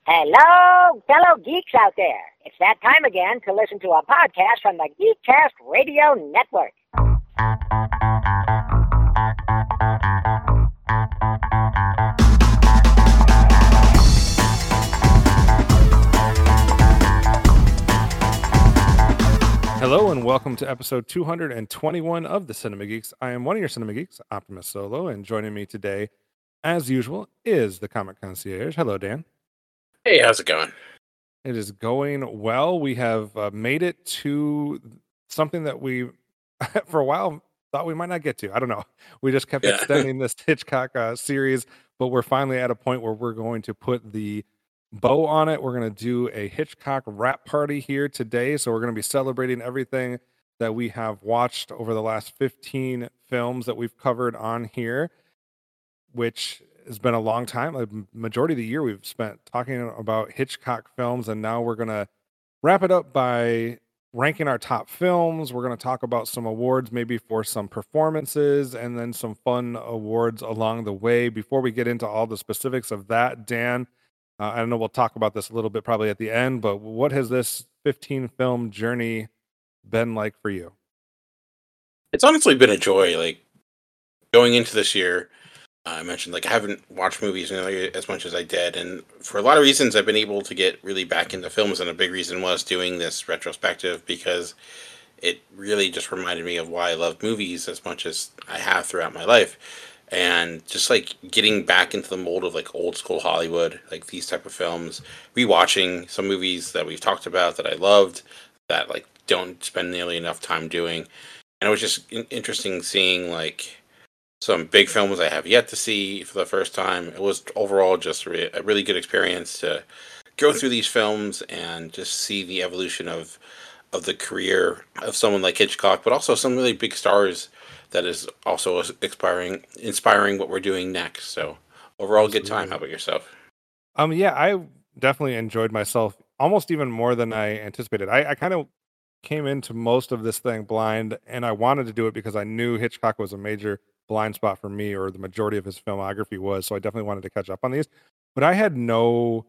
Hello, fellow geeks out there. It's that time again to listen to a podcast from the Geekcast Radio Network. Hello and welcome to episode 221 of the Cinema Geeks. I am one of your Cinema Geeks, Optimus Solo, and joining me today, as usual, is the Comic Concierge. Hello, Dan. Hey, how's it going? It is going well. We have made it to something that we, for a while, thought we might not get to. I don't know. We just kept extending this Hitchcock series, but we're finally at a point where we're going to put the bow on it. We're going to do a Hitchcock wrap party here today. So we're going to be celebrating everything that we have watched over the last 15 films that we've covered on here, which has been a long time. The majority of the year we've spent talking about Hitchcock films, and now we're going to wrap it up by ranking our top films. We're going to talk about some awards, maybe for some performances, and then some fun awards along the way. Before we get into all the specifics of that, Dan, I know we'll talk about this a little bit probably at the end, but what has this 15 film journey been like for you? It's honestly been a joy. Like going into this year, I mentioned I haven't watched movies nearly as much as I did, and for a lot of reasons, I've been able to get really back into films. And a big reason was doing this retrospective because it really just reminded me of why I love movies as much as I have throughout my life. And just getting back into the mold of old school Hollywood, these type of films, rewatching some movies that we've talked about that I loved that don't spend nearly enough time doing. And it was just interesting seeing some big films I have yet to see for the first time. It was overall just a really good experience to go through these films and just see the evolution of the career of someone like Hitchcock, but also some really big stars that is also inspiring what we're doing next. So overall, Absolutely. Good time. How about yourself? Yeah, I definitely enjoyed myself almost even more than I anticipated. I kind of came into most of this thing blind, and I wanted to do it because I knew Hitchcock was a major blind spot for me, or the majority of his filmography was. So I definitely wanted to catch up on these, but I had no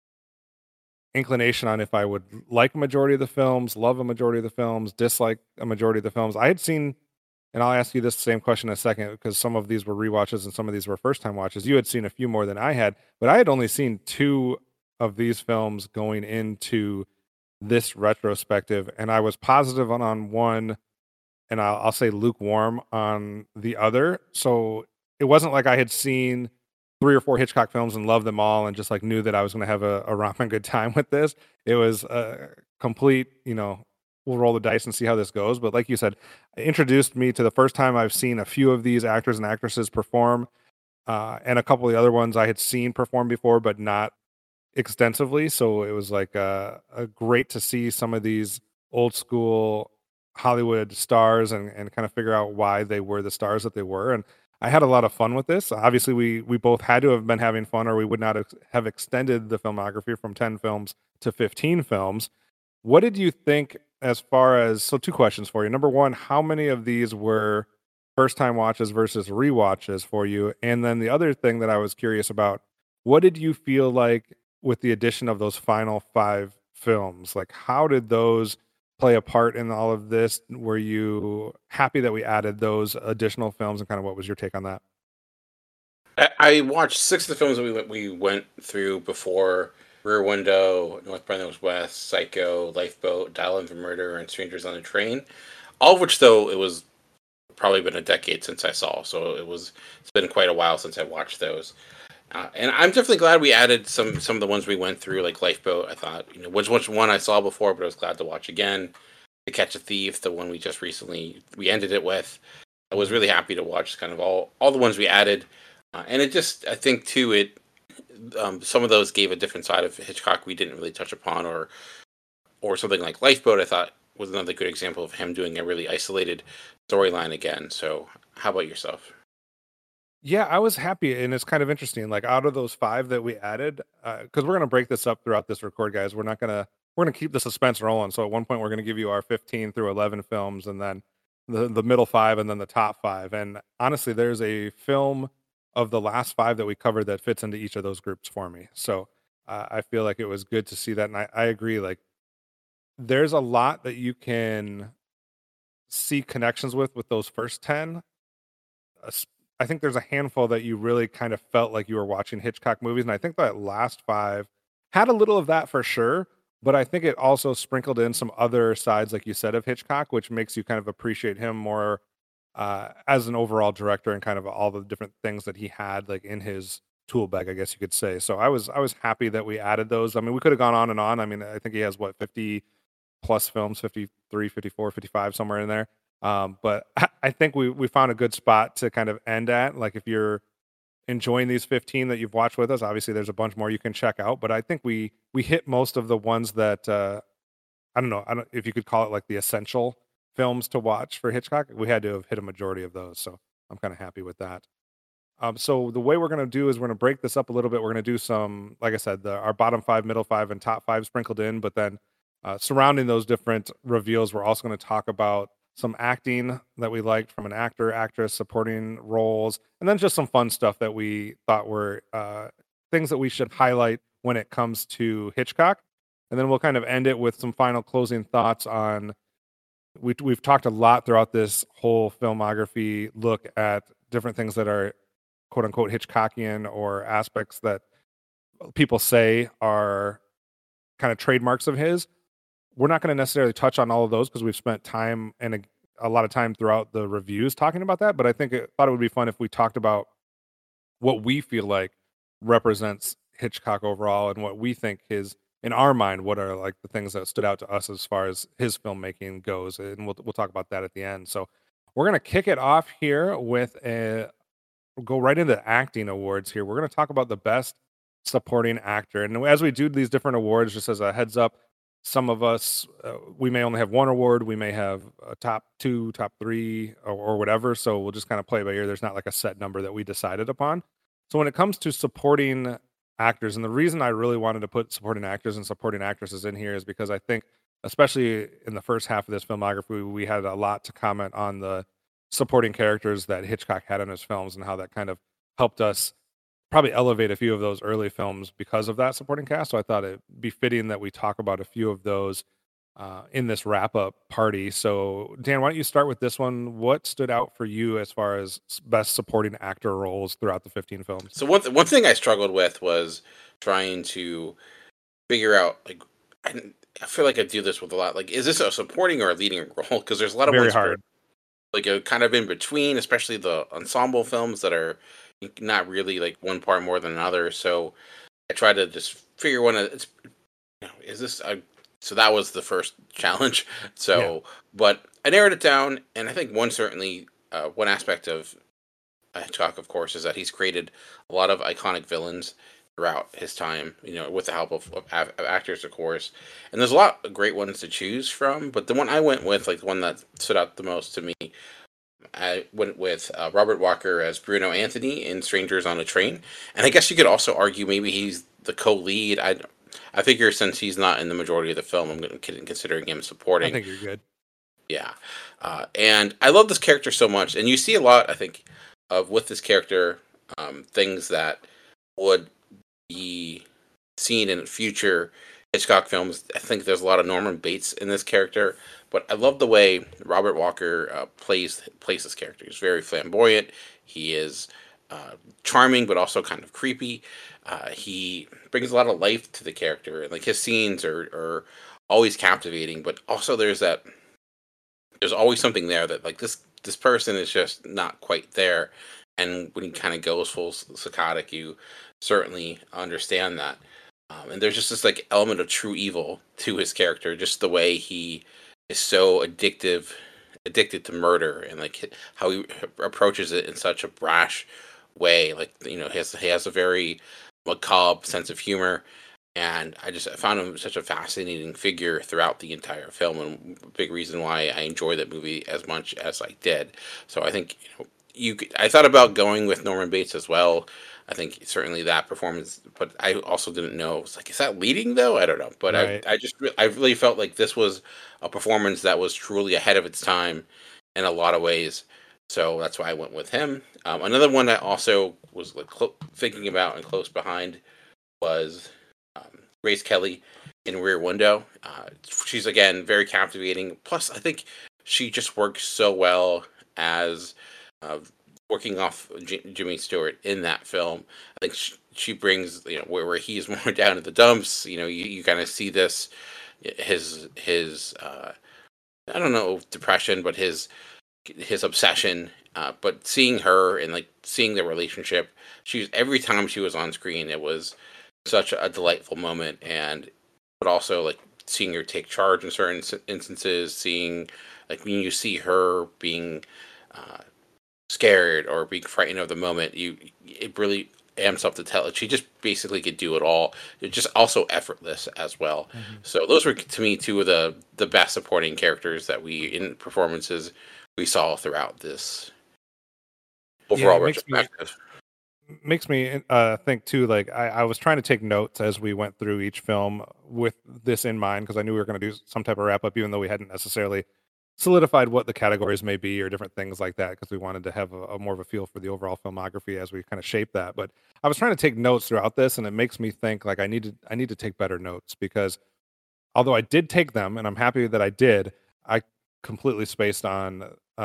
inclination on if I would like a majority of the films, love a majority of the films, dislike a majority of the films. I had seen, and I'll ask you this same question in a second, because some of these were rewatches and some of these were first-time watches. You had seen a few more than I had, but I had only seen 2 of these films going into this retrospective, and I was positive on one, and I'll say lukewarm on the other. So it wasn't like I had seen 3 or 4 Hitchcock films and loved them all and just knew that I was going to have a romping good time with this. It was a complete, we'll roll the dice and see how this goes. But like you said, it introduced me to the first time I've seen a few of these actors and actresses perform, and a couple of the other ones I had seen perform before, but not extensively. So it was a great to see some of these old school Hollywood stars and kind of figure out why they were the stars that they were. And I had a lot of fun with this. Obviously, we both had to have been having fun, or we would not have extended the filmography from 10 films to 15 films. What did you think as far as, so 2 questions for you. Number one, how many of these were first-time watches versus rewatches for you? And then the other thing that I was curious about, what did you feel like with the addition of those final 5 films? How did those play a part in all of this? Were you happy that we added those additional films, and kind of what was your take on that? I watched 6 of the films that we went through before: Rear Window, North by Northwest, Psycho, Lifeboat, Dial M for Murder, and Strangers on a Train. All of which, though, it was probably been a decade since I saw, so it's been quite a while since I watched those. And I'm definitely glad we added some of the ones we went through, like Lifeboat. I thought, which one I saw before, but I was glad to watch again. To Catch a Thief, the one we just recently we ended it with. I was really happy to watch kind of all the ones we added, and it just, I think too, some of those gave a different side of Hitchcock we didn't really touch upon, or something like Lifeboat. I thought was another good example of him doing a really isolated storyline again. So, how about yourself? Yeah, I was happy, and it's kind of interesting. Out of those 5 that we added, because we're going to break this up throughout this record, guys. We're going to keep the suspense rolling. So at one point, we're going to give you our 15 through 11 films, and then the middle 5, and then the top 5. And honestly, there's a film of the last 5 that we covered that fits into each of those groups for me. So I feel like it was good to see that, and I agree. Like, there's a lot that you can see connections with those first 10. Es- I think there's a handful that you really kind of felt like you were watching Hitchcock movies, and I think that last five had a little of that for sure. But I think it also sprinkled in some other sides, like you said, of Hitchcock, which makes you kind of appreciate him more as an overall director and kind of all the different things that he had like in his tool bag, I guess you could say. So I was happy that we added those. I mean, we could have gone on and on. I mean, I think he has what 50 plus films, 53, 54, 55, somewhere in there. But I think we found a good spot to kind of end at. Like, if you're enjoying these 15 that you've watched with us, obviously there's a bunch more you can check out. But I think we hit most of the ones that I don't know. I don't if you could call it like the essential films to watch for Hitchcock. We had to have hit a majority of those, so I'm kind of happy with that. So the way we're going to do is we're going to break this up a little bit. We're going to do some, like I said, our bottom five, middle five, and top five sprinkled in. But then surrounding those different reveals, we're also going to talk about some acting that we liked from an actor, actress, supporting roles, and then just some fun stuff that we thought were things that we should highlight when it comes to Hitchcock. And then we'll kind of end it with some final closing thoughts on. We've talked a lot throughout this whole filmography look at different things that are quote unquote Hitchcockian or aspects that people say are kind of trademarks of his. We're not going to necessarily touch on all of those because we've spent time and a lot of time throughout the reviews talking about that. But I thought it would be fun if we talked about what we feel like represents Hitchcock overall and what we think in our mind, what are like the things that stood out to us as far as his filmmaking goes. And we'll talk about that at the end. So we're going to kick it off here with we'll go right into acting awards here. We're going to talk about the best supporting actor. And as we do these different awards, just as a heads up, some of us, we may only have one award. We may have a top two, top three, or whatever. So we'll just kind of play by ear. There's not like a set number that we decided upon. So when it comes to supporting actors, and the reason I really wanted to put supporting actors and supporting actresses in here is because I think, especially in the first half of this filmography, we had a lot to comment on the supporting characters that Hitchcock had in his films and how that kind of helped us probably elevate a few of those early films because of that supporting cast. So I thought it'd be fitting that we talk about a few of those in this wrap up party. So Dan, why don't you start with this one? What stood out for you as far as best supporting actor roles throughout the 15 films? So one thing I struggled with was trying to figure out, like, I feel like I do this with a lot. Like, is this a supporting or a leading role? Because there's a lot of Very ones where hard. like a kind of in between, especially the ensemble films that are not really like one part more than another. So I try to just figure one. It's is this a, so that was the first challenge. Yeah. So, but I narrowed it down, and I think one aspect of Hitchcock, of course, is that he's created a lot of iconic villains throughout his time, with the help of actors, of course. And there's a lot of great ones to choose from, but the one I went with, like the one that stood out the most to me, I went with Robert Walker as Bruno Anthony in Strangers on a Train. And I guess you could also argue maybe he's the co-lead. I figure since he's not in the majority of the film, I'm considering him I supporting. think you're good. Yeah. And I love this character so much. And you see a lot, I think, of with this character, things that would be seen in future Hitchcock films. I think there's a lot of Norman Bates in this character, but I love the way Robert Walker plays this character. He's very flamboyant. He is charming, but also kind of creepy. He brings a lot of life to the character, and like his scenes are always captivating. But also there's always something there that like this person is just not quite there. And when he kind of goes full psychotic, you certainly understand that. And there's just this like element of true evil to his character, just the way he is so addicted to murder, and like how he approaches it in such a brash way. Like he has a very macabre sense of humor, and I found him such a fascinating figure throughout the entire film, and a big reason why I enjoy that movie as much as I did. So I think I thought about going with Norman Bates as well. I think certainly that performance, but I also didn't know. It's like, is that leading though? I don't know, but Right. I really felt like this was a performance that was truly ahead of its time in a lot of ways. So that's why I went with him. Another one that also was like thinking about and close behind was Grace Kelly in Rear Window. She's again very captivating. Plus, I think she just works so well as uh, working off Jimmy Stewart in that film. I think she brings where he's more down in the dumps. You kind of see this his I don't know depression, but his obsession. But seeing her and like seeing their relationship, every time she was on screen, it was such a delightful moment, and but also like seeing her take charge in certain instances, seeing like when you see her being scared or being frightened of the moment, it really amps up the tell. She just basically could do it all. It's just also effortless as well. Mm-hmm. So those were to me two of the best supporting characters that in performances we saw throughout this overall retrospective. Makes me think too, like I was trying to take notes as we went through each film with this in mind, because I knew we were going to do some type of wrap up, even though we hadn't necessarily solidified what the categories may be or different things like that, because we wanted to have a more of a feel for the overall filmography as we kind of shape that. But I was trying to take notes throughout this, and it makes me think like I need to take better notes, because although I did take them, and I'm happy that I did, I completely spaced on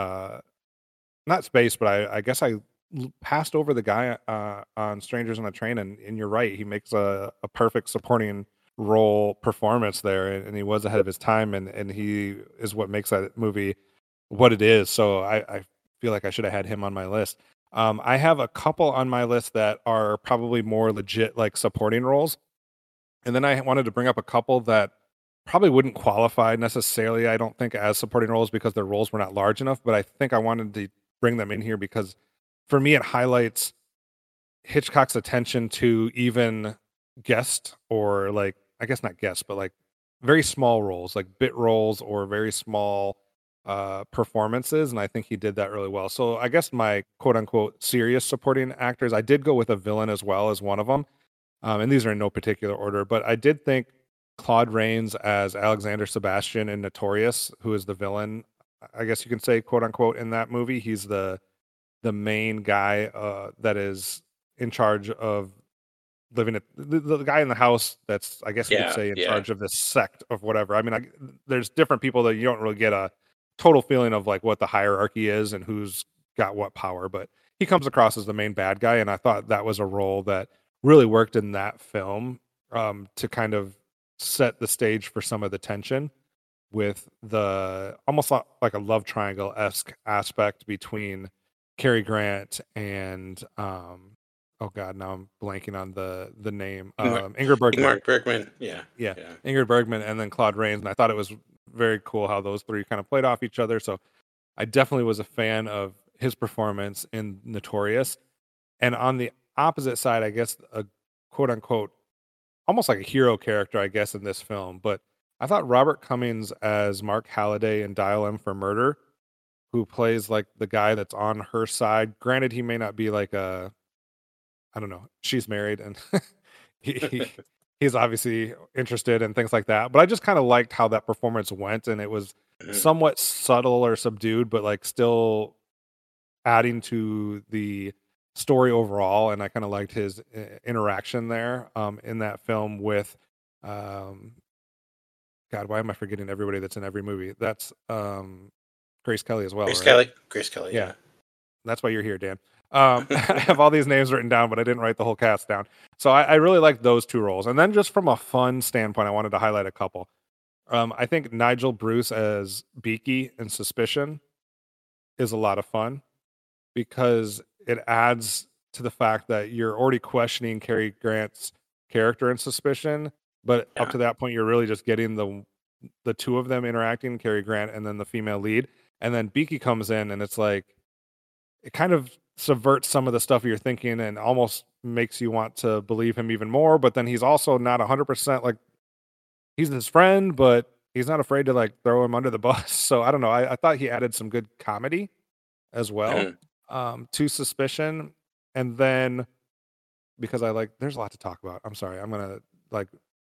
not spaced, but I guess I passed over the guy on Strangers on the Train, and you're right, he makes a perfect supporting role performance there, and he was ahead of his time, and he is what makes that movie what it is. So I feel like I should have had him on my list. I have a couple on my list that are probably more legit like supporting roles, and then I wanted to bring up a couple that probably wouldn't qualify necessarily, I don't think, as supporting roles because their roles were not large enough, but I think I wanted to bring them in here because for me it highlights Hitchcock's attention to even guest, or like, I guess not guest, but like very small roles, like bit roles or very small performances, and I think he did that really well. So I guess my quote unquote serious supporting actors, I did go with a villain as well as one of them, and these are in no particular order, but I did think Claude Rains as Alexander Sebastian in Notorious, who is the villain, I guess you can say, quote unquote, in that movie. He's the main guy that is in charge of living at the guy in the house that's, I guess you could say, in charge of this sect of whatever. I mean, there's different people that you don't really get a total feeling of like what the hierarchy is and who's got what power, but he comes across as the main bad guy, and I thought that was a role that really worked in that film, to kind of set the stage for some of the tension with the almost like a love triangle-esque aspect between Cary Grant and oh god, now I'm blanking on the name. Ingrid Bergman. Ingmar Bergman, yeah. Ingrid Bergman, and then Claude Rains, and I thought it was very cool how those three kind of played off each other. So I definitely was a fan of his performance in Notorious. And on the opposite side, I guess a quote unquote almost like a hero character, I guess, in this film, but I thought Robert Cummings as Mark Halliday in Dial M for Murder, who plays like the guy that's on her side. Granted, he may not be like I don't know, she's married and he's obviously interested and things like that. But I just kind of liked how that performance went, and it was somewhat subtle or subdued, but like still adding to the story overall. And I kind of liked his interaction there in that film with God, why am I forgetting everybody that's in every movie? That's Grace Kelly as well. Grace Kelly. Yeah. That's why you're here, Dan. I have all these names written down, but I didn't write the whole cast down. So I really liked those two roles. And then just from a fun standpoint, I wanted to highlight a couple. I think Nigel Bruce as Beaky in Suspicion is a lot of fun because it adds to the fact that you're already questioning Cary Grant's character in Suspicion, but up to that point, you're really just getting the two of them interacting, Cary Grant and then the female lead. And then Beaky comes in, and it's like, it kind of subverts some of the stuff you're thinking and almost makes you want to believe him even more. But then he's also not 100% like, he's his friend, but he's not afraid to like throw him under the bus. So I don't know. I thought he added some good comedy as well to Suspicion. And then because there's a lot to talk about. I'm sorry. I'm going to like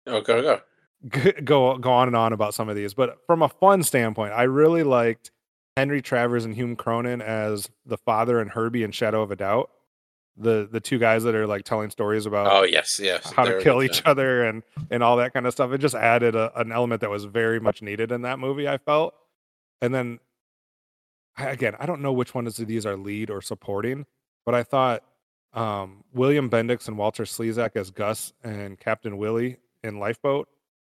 go on and on about some of these. But from a fun standpoint, I really liked Henry Travers and Hume Cronin as the father and Herbie in Shadow of a Doubt. the two guys that are like telling stories about Oh yes, yes, how to they're a kill good each time. other and all that kind of stuff. It just added an element that was very much needed in that movie, I felt. And then again, I don't know which one of these are lead or supporting, but I thought William Bendix and Walter Slezak as Gus and Captain Willie in Lifeboat,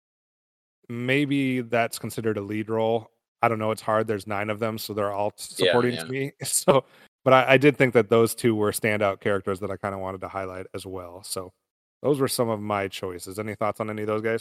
maybe that's considered a lead role. I don't know. It's hard. There's 9 of them, so they're all Yeah, supporting yeah. to me. So, but I did think that those two were standout characters that I kind of wanted to highlight as well. So, those were some of my choices. Any thoughts on any of those guys?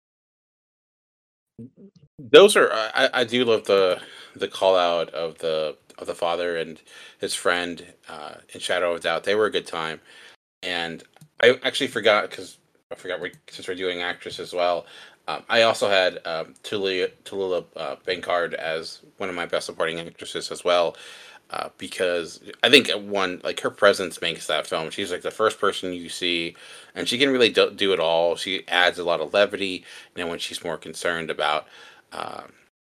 Those are I do love the call out of the father and his friend in Shadow of Doubt. They were a good time, and I actually forgot because since we're doing actress as well. I also had Tallulah Bankard as one of my best supporting actresses as well, because I think one like her presence makes that film. She's like the first person you see, and she can really do it all. She adds a lot of levity, when she's more concerned about uh,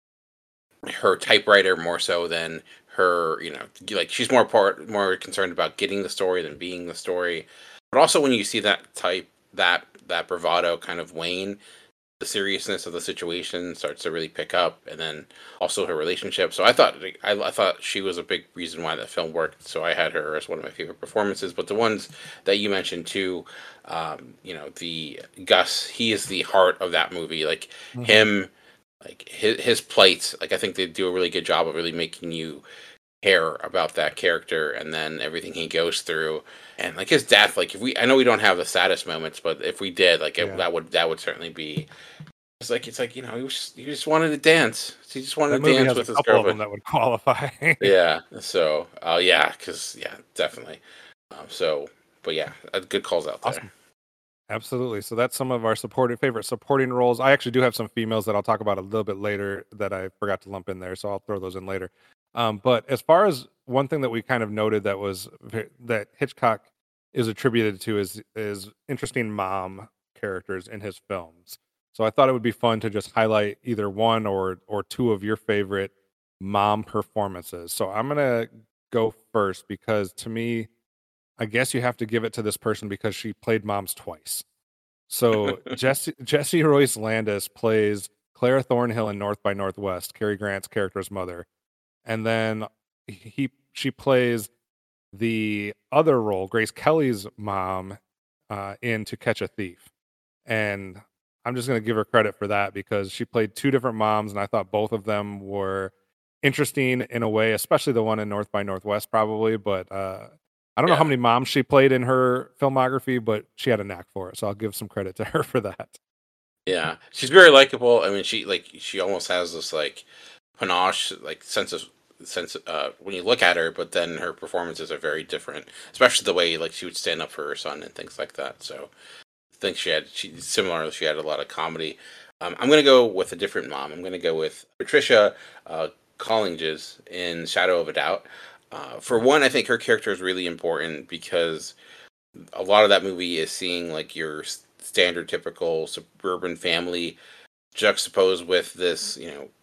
her typewriter more so than her, like she's more concerned about getting the story than being the story. But also when you see that bravado kind of wane, the seriousness of the situation starts to really pick up, and then also her relationship. So I thought she was a big reason why that film worked. So I had her as one of my favorite performances. But the ones that you mentioned too, the Gus, he is the heart of that movie. Like Mhm. him, like his plight. Like I think they do a really good job of really making you care about that character and then everything he goes through, and like his death. Like if we, I know we don't have the saddest moments, but if we did, like Yeah. that would certainly be. It's like he just wanted to dance. He just wanted That to movie dance has a with his couple of them girlfriend. that would qualify. Yeah. So, yeah, because yeah, definitely. So, but yeah, good calls out there. Awesome. Absolutely. So that's some of our favorite supporting roles. I actually do have some females that I'll talk about a little bit later that I forgot to lump in there, so I'll throw those in later. But as far as one thing that we kind of noted that was that Hitchcock is attributed to is interesting mom characters in his films. So I thought it would be fun to just highlight either one or two of your favorite mom performances. So I'm gonna go first because to me, I guess you have to give it to this person because she played moms twice. So Jesse Royce Landis plays Clara Thornhill in North by Northwest, Cary Grant's character's mother, and then she plays the other role, Grace Kelly's mom, in To Catch a Thief. And I'm just going to give her credit for that because she played two different moms, and I thought both of them were interesting in a way, especially the one in North by Northwest, probably. But I don't know how Yeah. many moms she played in her filmography, but she had a knack for it. So I'll give some credit to her for that. Yeah. She's very likable. I mean, she almost has this like panache, like sense when you look at her, but then her performances are very different, especially the way like she would stand up for her son and things like that. So I think she had a lot of comedy. I'm gonna go with a different mom. I'm gonna go with Patricia Collinges in Shadow of a Doubt. For one, I think her character is really important because a lot of that movie is seeing like your standard typical suburban family juxtaposed with this,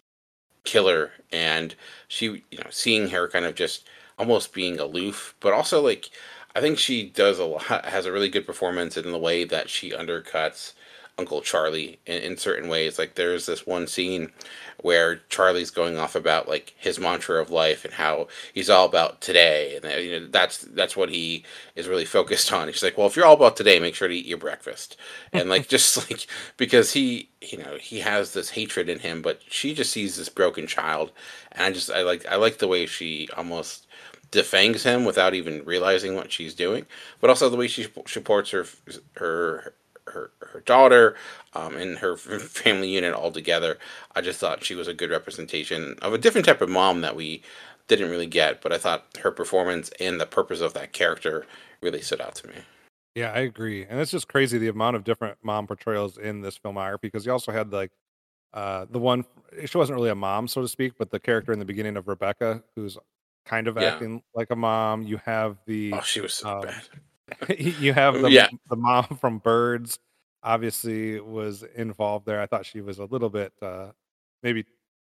killer, and she, seeing her kind of just almost being aloof, but also like I think she does a lot, has a really good performance in the way that she undercuts Uncle Charlie in certain ways. Like there's this one scene where Charlie's going off about like his mantra of life and how he's all about today, and that's what he is really focused on. He's like, well, if you're all about today, make sure to eat your breakfast, and like just like because he has this hatred in him, but she just sees this broken child, and I like the way she almost defangs him without even realizing what she's doing, but also the way she supports her her daughter, and her family unit altogether. I just thought she was a good representation of a different type of mom that we didn't really get, but I thought her performance and the purpose of that character really stood out to me. Yeah, I agree. And it's just crazy the amount of different mom portrayals in this filmography because you also had like the one she wasn't really a mom, so to speak, but the character in the beginning of Rebecca, who's kind of Yeah. acting like a mom. You have Oh, the she was so um, bad. you have Yeah. the mom from Birds, obviously was involved there. I thought she was a little bit maybe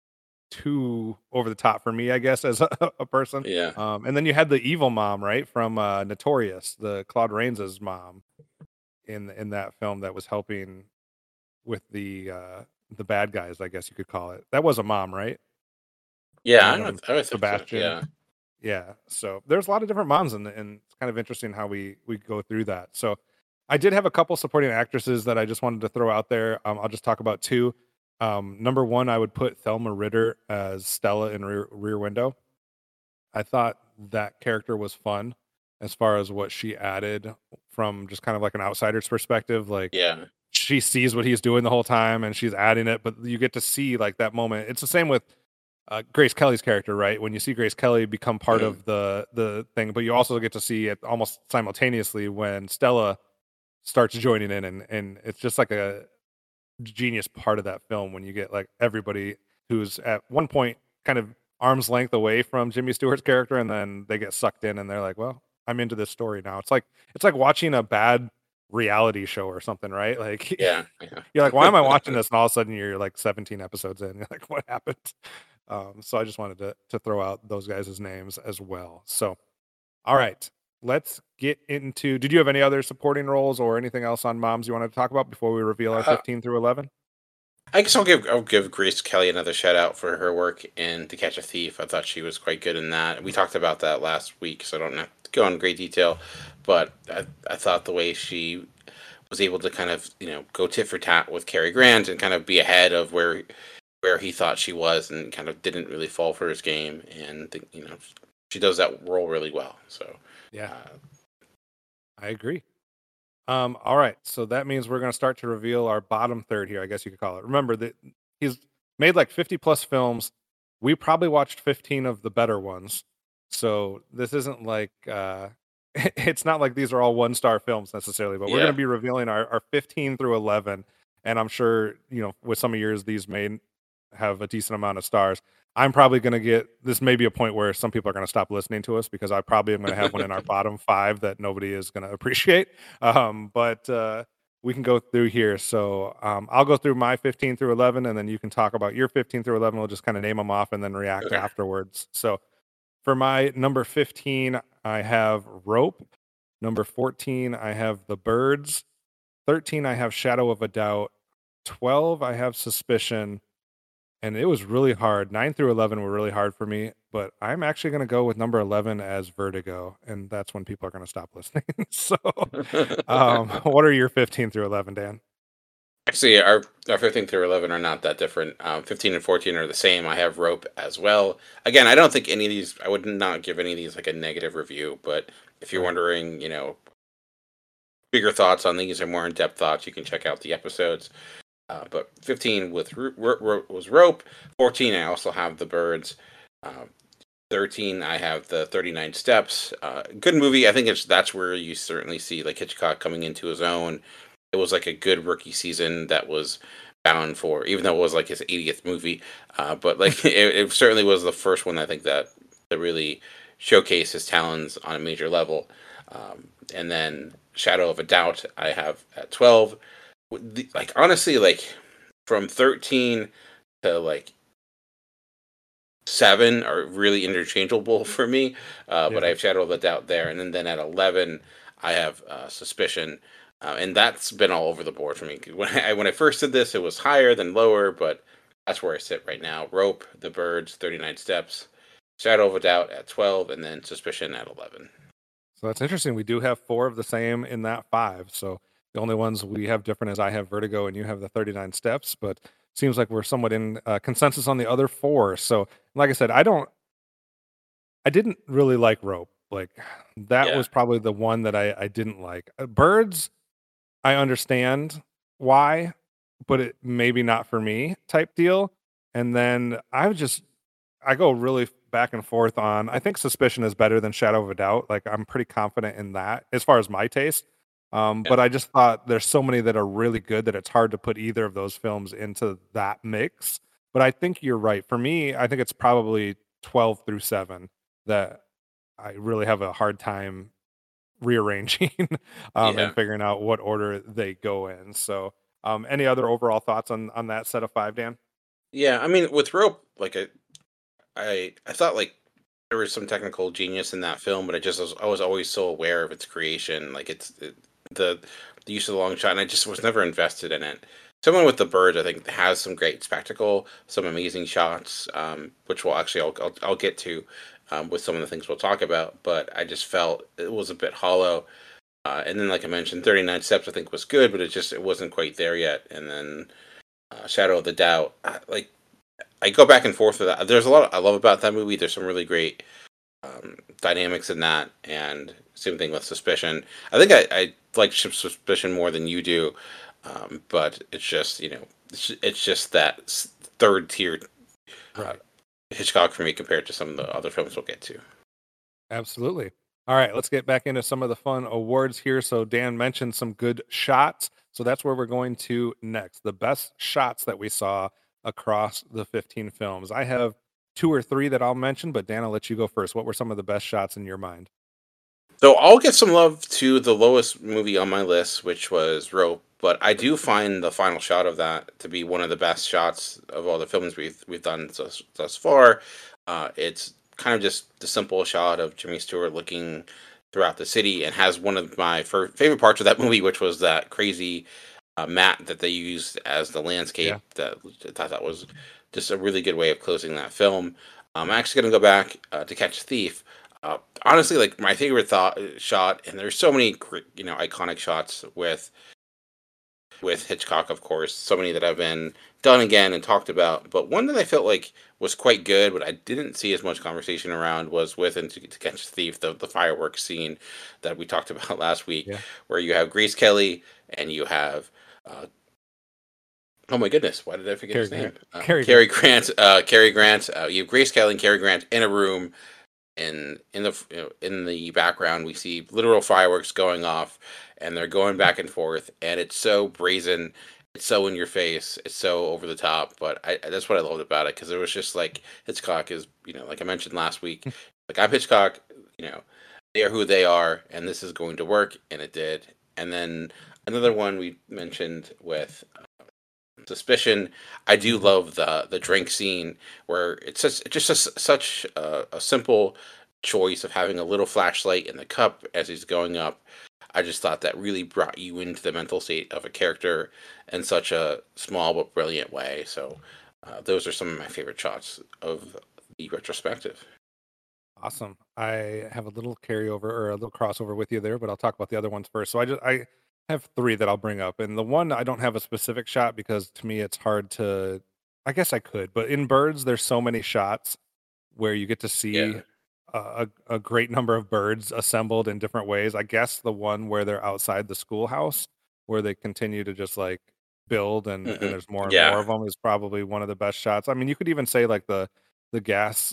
too over the top for me, I guess, as a person. Yeah. And then you had the evil mom, right, from Notorious, the Claude Rains's mom in that film that was helping with the bad guys, I guess you could call it. That was a mom, right? Yeah, One of them, I would think so. Sebastian. Yeah. Yeah. So there's a lot of different moms, and it's kind of interesting how we go through that. So I did have a couple supporting actresses that I just wanted to throw out there. I'll just talk about two. Number one, I would put Thelma Ritter as Stella in Rear Window. I thought that character was fun as far as what she added from just kind of like an outsider's perspective. Like, Yeah. she sees what he's doing the whole time and she's adding it, but you get to see like that moment. It's the same with Grace Kelly's character, right? When you see Grace Kelly become part of the thing, but you also get to see it almost simultaneously when Stella starts joining in, and it's just like a genius part of that film when you get like everybody who's at one point kind of arm's length away from Jimmy Stewart's character, and then they get sucked in and they're like, well, I'm into this story now. It's like watching a bad reality show or something, right? Like, Yeah. you're like, why am I watching this? And all of a sudden you're like 17 episodes in. You're like, what happened? So I just wanted to throw out those guys' names as well. So, all right, let's get into, did you have any other supporting roles or anything else on Moms you wanted to talk about before we reveal our 15 through 11? I guess I'll give Grace Kelly another shout out for her work in To Catch a Thief. I thought she was quite good in that. We talked about that last week, so I don't have to go in great detail. But I thought the way she was able to kind of go tit for tat with Cary Grant and kind of be ahead of where he thought she was, and kind of didn't really fall for his game, and she does that role really well. So yeah, I agree. All right, so that means we're going to start to reveal our bottom third here, I guess you could call it. Remember that he's made like 50 plus films. We probably watched 15 of the better ones. So this isn't like it's not like these are all 1-star films necessarily, but we're going to be revealing our 15 through 11. And I'm sure, with some of yours, these may have a decent amount of stars. I'm probably going to get, this may be a point where some people are going to stop listening to us, because I probably am going to have one in our bottom 5 that nobody is going to appreciate. But we can go through here. So I'll go through my 15 through 11, and then you can talk about your 15 through 11. We'll just kind of name them off and then react afterwards. So for my number 15, I have Rope. Number 14, I have The Birds. 13, I have Shadow of a Doubt. 12, I have Suspicion. And it was really hard. 9 through 11 were really hard for me, but I'm actually going to go with number 11 as Vertigo, and that's when people are going to stop listening. So, what are your 15 through 11, Dan? Actually, our 15 through 11 are not that different. 15 and 14 are the same. I have Rope as well. Again, I don't think any of these, I would not give any of these like a negative review, but if you're wondering, bigger thoughts on these or more in-depth thoughts, you can check out the episodes. But 15 was Rope. 14, I also have The Birds. 13, I have the 39 Steps. Good movie. I think that's where you certainly see like Hitchcock coming into his own. It was like a good rookie season that was bound for, even though it was like his 80th movie. But like it certainly was the first one I think that really showcased his talents on a major level. And then Shadow of a Doubt, I have at 12. Like honestly, like from 13 to like 7 are really interchangeable for me. But I have Shadow of a Doubt there, and then at 11 I have Suspicion, and that's been all over the board for me. When I first did this, it was higher than lower, but that's where I sit right now. Rope, The Birds, 39 Steps, Shadow of a Doubt at 12, and then Suspicion at 11. So that's interesting. We do have 4 of the same in that 5. So the only ones we have different is I have Vertigo and you have the 39 Steps, but seems like we're somewhat in consensus on the other 4. So like I said, I didn't really like Rope. Like that was probably the one that I didn't like. Birds, I understand why, but it maybe not for me type deal. And then I go really back and forth on, I think Suspicion is better than Shadow of a Doubt. Like I'm pretty confident in that as far as my taste. But I just thought there's so many that are really good that it's hard to put either of those films into that mix. But I think you're right. For me, I think it's probably 12 through 7 that I really have a hard time rearranging and figuring out what order they go in. So any other overall thoughts on that set of 5, Dan? Yeah, I mean, with Rope, like I thought like there was some technical genius in that film, but I was always so aware of its creation, like the the use of the long shot, and I just was never invested in it. Someone with the birds, I think, has some great spectacle, some amazing shots, which will actually I'll get to with some of the things we'll talk about. But I just felt it was a bit hollow. And then, like I mentioned, 39 Steps I think was good, but it wasn't quite there yet. And then Shadow of the Doubt, like I go back and forth with that. There's a lot I love about that movie. There's some really great dynamics in that, and same thing with Suspicion. I think I like Suspicion more than you do, but it's just it's just that third tier Right. Hitchcock for me compared to some of the other films we'll get to. Absolutely. All right, let's get back into some of the fun awards here. So Dan mentioned some good shots. So that's where we're going to next. The best shots that we saw across the 15 films. I have 2 or 3 that I'll mention, but Dan, I'll let you go first. What were some of the best shots in your mind? So I'll give some love to the lowest movie on my list, which was Rope. But I do find the final shot of that to be one of the best shots of all the films we've done thus far. It's kind of just the simple shot of Jimmy Stewart looking throughout the city, and has one of my favorite parts of that movie, which was that crazy mat that they used as the landscape. Yeah. That I thought that was just a really good way of closing that film. I'm actually going to go back to Catch a Thief. Honestly, like my favorite shot, and there's so many iconic shots with Hitchcock, of course, so many that have been done again and talked about. But one that I felt like was quite good, but I didn't see as much conversation around, was with and to Catch a Thief, the fireworks scene that we talked about last week, Yeah. where you have Grace Kelly and you have oh my goodness, why did I forget his name? Cary Grant. Cary Grant. You have Grace Kelly and Cary Grant in a room, and in the background we see literal fireworks going off, and they're going back and forth, and it's so brazen, it's so in your face, it's so over the top. But that's what I loved about it, because it was just like Hitchcock is, like I mentioned last week, like I'm Hitchcock, they are who they are, and this is going to work, and it did. And then another one we mentioned with Suspicion. I do love the drink scene, where it's just such a simple choice of having a little flashlight in the cup as he's going up. I just thought that really brought you into the mental state of a character in such a small but brilliant way. So those are some of my favorite shots of the retrospective. Awesome. I have a little carryover or a little crossover with you there, but I'll talk about the other ones first. So I have 3 that I'll bring up. And the one I don't have a specific shot, because to me it's hard to, I guess I could, but in Birds there's so many shots where you get to see Yeah. a great number of birds assembled in different ways. I guess the one where they're outside the schoolhouse, where they continue to just like build, and Hmm. there's more and more Yeah. of them, is probably one of the best shots. I mean, you could even say like the gas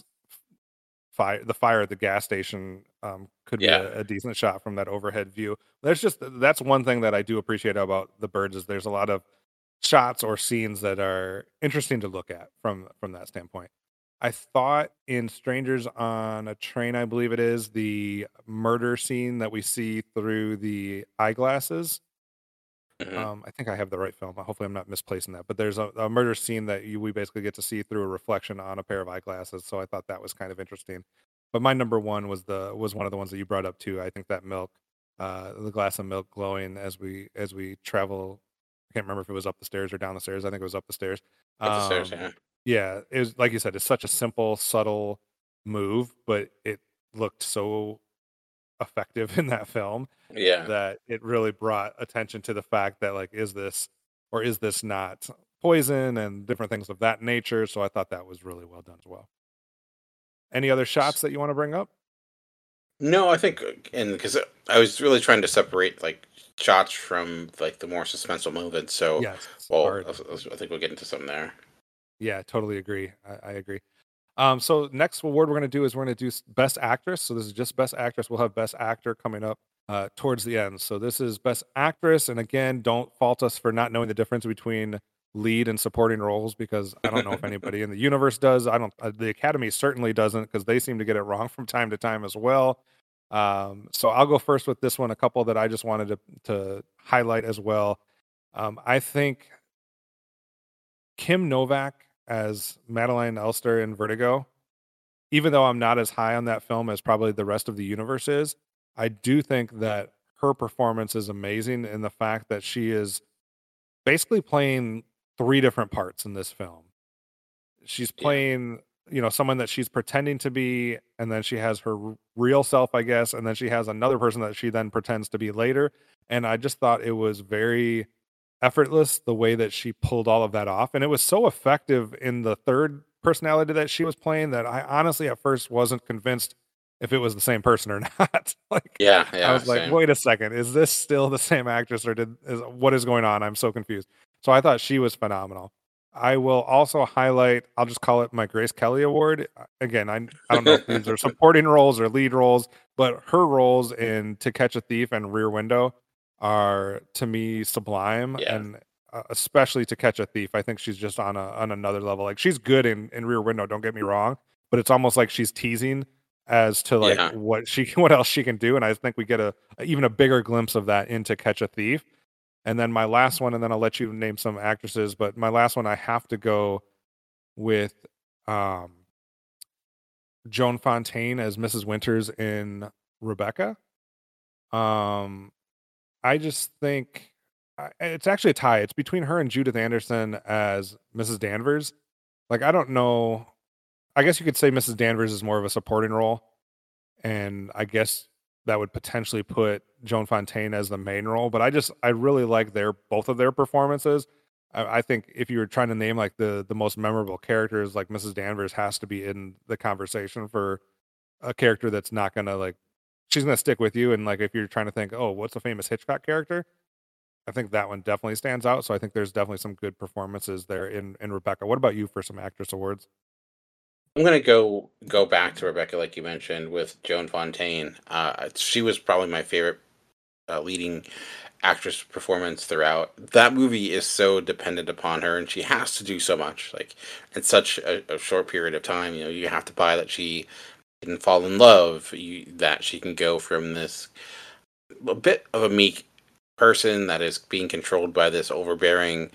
fire at the gas station could be Yeah. a decent shot from that overhead view. That's one thing that I do appreciate about the birds, is there's a lot of shots or scenes that are interesting to look at from that standpoint. I thought in Strangers on a Train, I believe it is, the murder scene that we see through the eyeglasses. Hmm. I think I have the right film. Hopefully, I'm not misplacing that. But there's a murder scene that we basically get to see through a reflection on a pair of eyeglasses. So I thought that was kind of interesting. But my number one was one of the ones that you brought up too. I think that milk, the glass of milk glowing as we travel. I can't remember if it was up the stairs or down the stairs. I think it was up the stairs. Up the stairs. Um, Yeah. yeah, it was like you said. It's such a simple, subtle move, but it looked so effective in that film Yeah. that it really brought attention to the fact that, like, is this or is this not poison, and different things of that nature. So I thought that was really well done as well. Any other shots that you want to bring up? No, I think, and because I was really trying to separate like shots from like the more suspenseful moments. So, Yes, well, hard. I think we'll get into something there. Yeah, totally agree. I agree. So next award we're going to do is we're going to do best actress. So this is just best actress. We'll have best actor coming up towards the end. So this is best actress, and again, don't fault us for not knowing the difference between lead and supporting roles, because I don't know if anybody in the universe does. I don't. The Academy certainly doesn't, because they seem to get it wrong from time to time as well. So I'll go first with this one. A couple that I just wanted to highlight as well. I think Kim Novak as Madeline Elster in Vertigo. even though I'm not as high on that film as probably the rest of the universe is, I do think that her performance is amazing in the fact that she is basically playing three different parts in this film. She's Yeah. playing, someone that she's pretending to be, and then she has her real self, I guess, and then she has another person that she then pretends to be later. And I just thought it was very effortless the way that she pulled all of that off, and it was so effective in the third personality that she was playing that I honestly at first wasn't convinced if it was the same person or not. Like, Yeah, I yeah, was like, same. wait a second, is this still the same actress, or what is going on? I'm so confused. So I thought she was phenomenal. I will also highlight, I'll just call it my Grace Kelly Award. Again, I don't know if these are supporting roles or lead roles, but her roles in To Catch a Thief and Rear Window are to me sublime, Yeah. and especially To Catch a Thief. I think she's just on another level. Like, she's good in Rear Window, don't get me wrong, but it's almost like she's teasing as to like Yeah. what else she can do, and I think we get even a bigger glimpse of that in To Catch a Thief. And then my last one, and then I'll let you name some actresses, but my last one I have to go with um Joan Fontaine as Mrs. Winters in Rebecca. Um I just think it's actually a tie. It's between her and Judith Anderson as Mrs. Danvers. Like, I don't know. I guess you could say Mrs. Danvers is more of a supporting role, and I guess that would potentially put Joan Fontaine as the main role. But I really like both of their performances. I think if you were trying to name like the most memorable characters, like Mrs. Danvers has to be in the conversation for a character that's not gonna like she's gonna stick with you. And like if you're trying to think, oh, what's a famous Hitchcock character? I think that one definitely stands out. So I think there's definitely some good performances there in Rebecca. What about you for some actress awards? I'm gonna go back to Rebecca, like you mentioned, with Joan Fontaine. She was probably my favorite leading actress performance throughout. That movie is so dependent upon her, and she has to do so much, like in such a short period of time. You have to buy that she can fall in love, that she can go from this a bit of a meek person that is being controlled by this overbearing,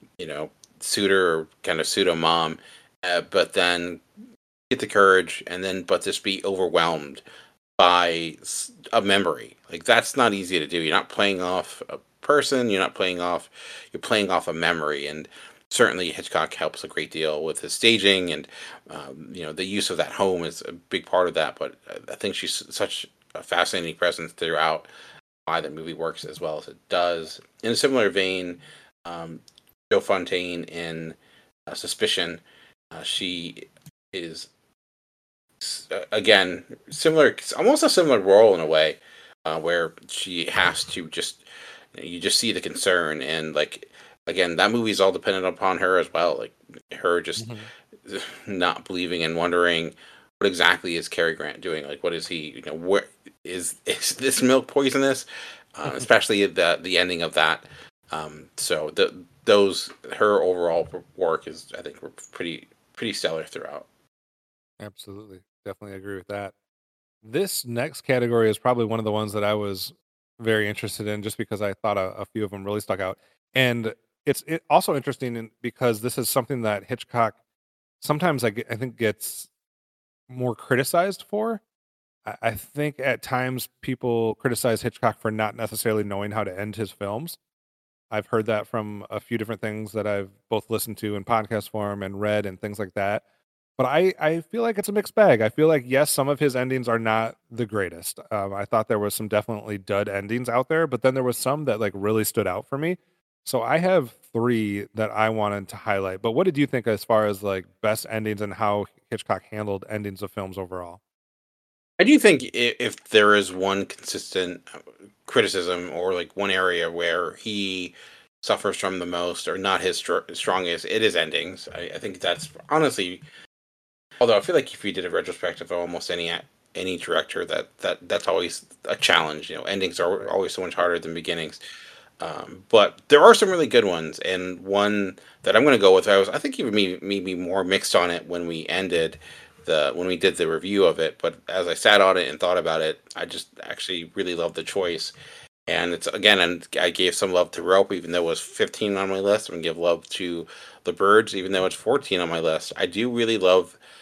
suitor or kind of pseudo mom, but then get the courage and then but just be overwhelmed by a memory. Like, that's not easy to do. You're not playing off a person, you're playing off a memory. And certainly Hitchcock helps a great deal with his staging, and the use of that home is a big part of that. But I think she's such a fascinating presence throughout, why the movie works as well as it does. In a similar vein, um, Joe Fontaine in Suspicion, she is again similar, almost a similar role in a way, where she has to just you just see the concern, and like again that movie is all dependent upon her as well, like her just Mhm. not believing and wondering what exactly is Cary Grant doing, like what is he, where is this milk poisonous, especially the ending of that. So those her overall work is, I think, were pretty stellar throughout. Absolutely. Definitely agree with that. This next category is probably one of the ones that I was very interested in just because I thought a few of them really stuck out. And it's also interesting because this is something that Hitchcock sometimes I think gets more criticized for. I think at times people criticize Hitchcock for not necessarily knowing how to end his films. I've heard that from a few different things that I've both listened to in podcast form and read and things like that. But I feel like it's a mixed bag. I feel like, yes, some of his endings are not the greatest. I thought there was some definitely dud endings out there, but then there was some that like really stood out for me. So I have three that I wanted to highlight. But what did you think as far as like best endings and how Hitchcock handled endings of films overall? I do think if there is one consistent criticism, or like one area where he suffers from the most, or not his strongest, it is endings. I think that's honestly, although I feel like if you did a retrospective of almost any director, that's always a challenge. Endings are always so much harder than beginnings. But there are some really good ones, and one that I'm going to go with, I think even me more mixed on it when we did the review of it. But as I sat on it and thought about it, I just actually really loved the choice. And it's again, and I gave some love to Rope, even though it was 15 on my list. I'm gonna give love to The Birds, even though it's 14 on my list. I do really love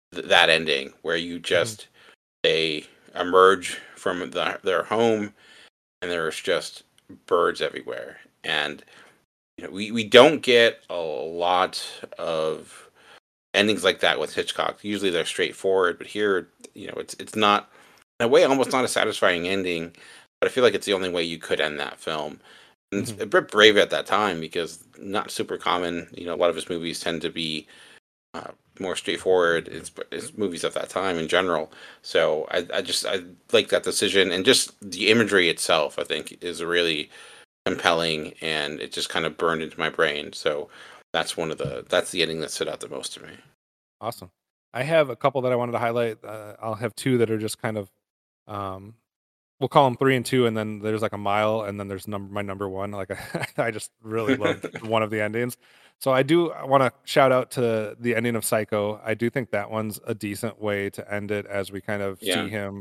that ending where you just they emerge from their home and there's just birds everywhere. And we don't get a lot of endings like that with Hitchcock. Usually they're straightforward, but here, it's not in a way almost not a satisfying ending. But I feel like it's the only way you could end that film. And it's a bit brave at that time because not super common. A lot of his movies tend to be more straightforward. It's movies of that time in general. So I like that decision, and just the imagery itself I think is really compelling, and it just kind of burned into my brain. So that's the ending that stood out the most to me. Awesome. I have a couple that I wanted to highlight. I'll have two that are just kind of, we'll call them 3 and 2, and then there's like a mile, and then there's my number one. Like I just really loved one of the endings. So I want to shout out to the ending of Psycho. I do think that one's a decent way to end it, as we kind of see him,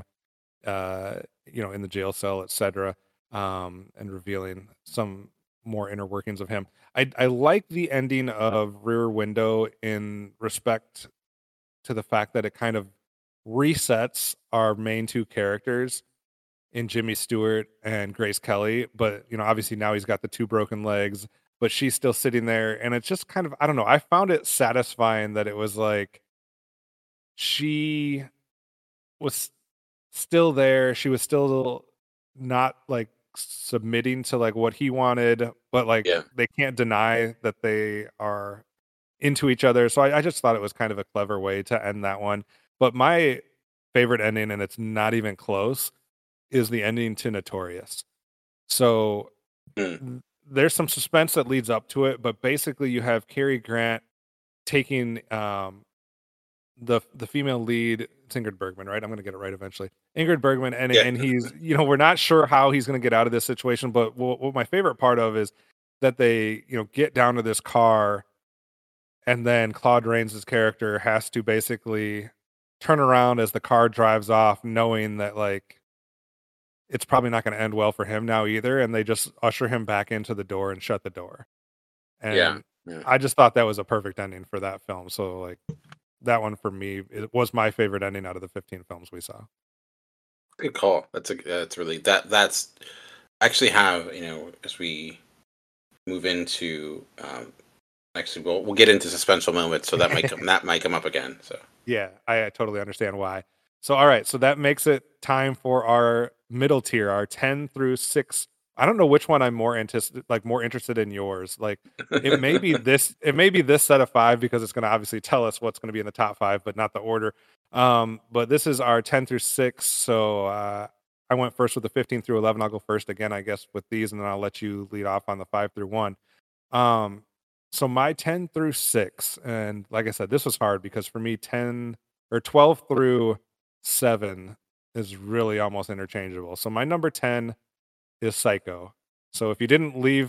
in the jail cell, etc., and revealing some more inner workings of him. I like the ending of Rear Window in respect to the fact that it kind of resets our main two characters in Jimmy Stewart and Grace Kelly. But, obviously now he's got the 2 broken legs, but she's still sitting there. And it's just kind of, I don't know, I found it satisfying that it was like she was still there. She was still not like submitting to like what he wanted, but like they can't deny that they are into each other. So I just thought it was kind of a clever way to end that one. But my favorite ending, and it's not even close, is the ending to Notorious. So there's some suspense that leads up to it, but basically you have Cary Grant taking the female lead. It's Ingrid Bergman, right? I'm going to get it right eventually. Ingrid Bergman, and he's, we're not sure how he's going to get out of this situation, but what my favorite part of is that they, get down to this car, and then Claude Rains' character has to basically turn around as the car drives off, knowing that like it's probably not going to end well for him now either, and they just usher him back into the door and shut the door. And I just thought that was a perfect ending for that film. So like that one for me, it was my favorite ending out of the 15 films we saw. Good call. That's really that's actually have, as we move into actually we'll get into suspenseful moments, so that might come up again. So yeah, I totally understand why. So all right, so that makes it time for our middle tier, our 10 through 6. I don't know which one I'm more interested in yours. Like it may be this set of 5, because it's going to obviously tell us what's going to be in the top 5, but not the order. But this is our 10 through 6. So I went first with the 15 through 11. I'll go first again, I guess, with these, and then I'll let you lead off on the 5 through 1. So my 10 through 6, and like I said, this was hard because for me 12 through 7 is really almost interchangeable. So my number 10 is Psycho. So if you didn't lose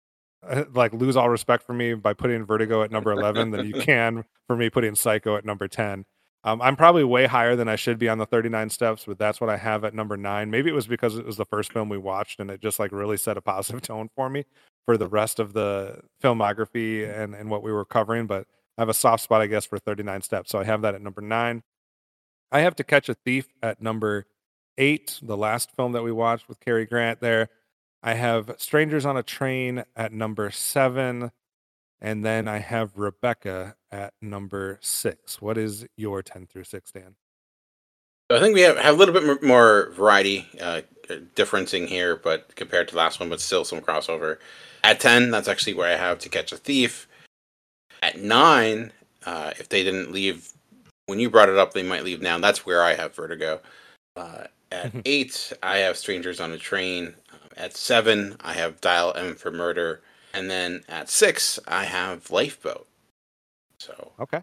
all respect for me by putting Vertigo at number 11, then you can for me putting Psycho at number 10. I'm probably way higher than I should be on the 39 Steps, but that's what I have at number 9. Maybe it was because it was the first film we watched and it just like really set a positive tone for me for the rest of the filmography and what we were covering. But I have a soft spot, I guess, for 39 Steps. So I have that at number 9. I have To Catch a Thief at number 8, the last film that we watched with Cary Grant there. I have Strangers on a Train at number 7. And then I have Rebecca at number 6. What is your 10 through 6, Dan? I think we have a little bit more variety, differencing here, but compared to the last one, but still some crossover. At 10, that's actually where I have To Catch a Thief. At 9, if they didn't leave when you brought it up, they might leave now. That's where I have Vertigo. At 8, I have Strangers on a Train. At 7, I have Dial M for Murder. And then at 6, I have Lifeboat. So okay.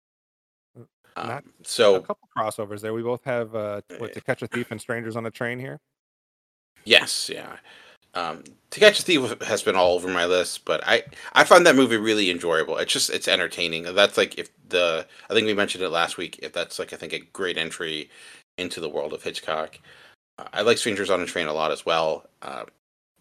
So a couple crossovers there. We both have To Catch a Thief and Strangers on a Train here. Yes, yeah. To Catch a Thief has been all over my list, but I found that movie really enjoyable. It's entertaining. That's like I think we mentioned it last week. If that's like I think a great entry into the world of Hitchcock. I like Strangers on a Train a lot as well.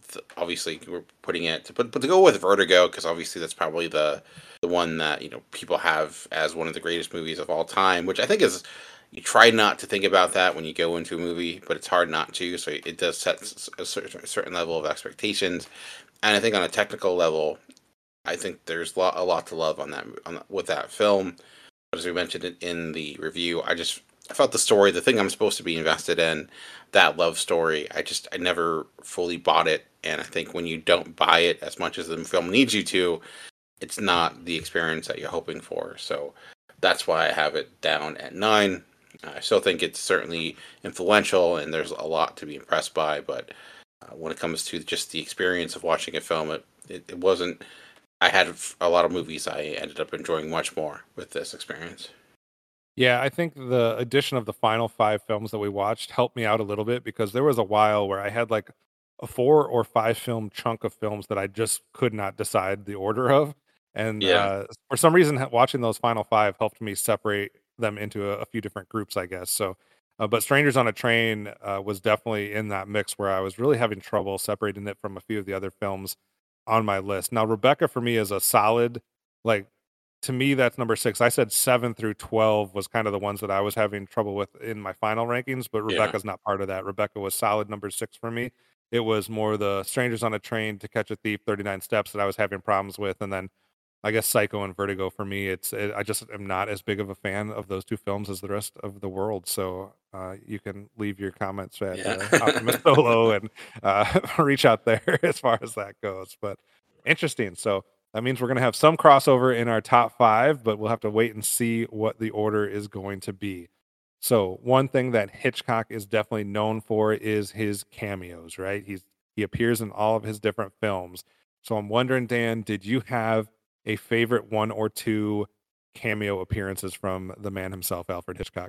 obviously we're putting it, but to go with Vertigo, because obviously that's probably the one that people have as one of the greatest movies of all time, which I think is, you try not to think about that when you go into a movie, but it's hard not to. So it does set a certain level of expectations, and I think on a technical level, I think there's a lot to love with that film. But as we mentioned in the review, I felt the story, the thing I'm supposed to be invested in, that love story, I never fully bought it. And I think when you don't buy it as much as the film needs you to, it's not the experience that you're hoping for. So that's why I have it down at 9. I still think it's certainly influential and there's a lot to be impressed by. But when it comes to just the experience of watching a film, it wasn't. I had a lot of movies I ended up enjoying much more with this experience. Yeah, I think the addition of the final 5 films that we watched helped me out a little bit because there was a while where I had like a 4 or 5 film chunk of films that I just could not decide the order of. And Yeah. for some reason, watching those final 5 helped me separate them into a few different groups, I guess. So, but Strangers on a Train was definitely in that mix where I was really having trouble separating it from a few of the other films on my list. Now, Rebecca for me is a solid, like, to me, that's number 6. I said 7 through 12 was kind of the ones that I was having trouble with in my final rankings, but Yeah. Rebecca's not part of that. Rebecca was solid number 6 for me. It was more the Strangers on a Train, To Catch a Thief, 39 Steps that I was having problems with, and then I guess Psycho and Vertigo for me. I just am not as big of a fan of those 2 films as the rest of the world. So you can leave your comments at Optimus Solo and reach out there as far as that goes. But interesting. So that means we're going to have some crossover in our top 5, but we'll have to wait and see what the order is going to be. So one thing that Hitchcock is definitely known for is his cameos, right? He appears in all of his different films. So I'm wondering, Dan, did you have a favorite 1 or 2 cameo appearances from the man himself, Alfred Hitchcock?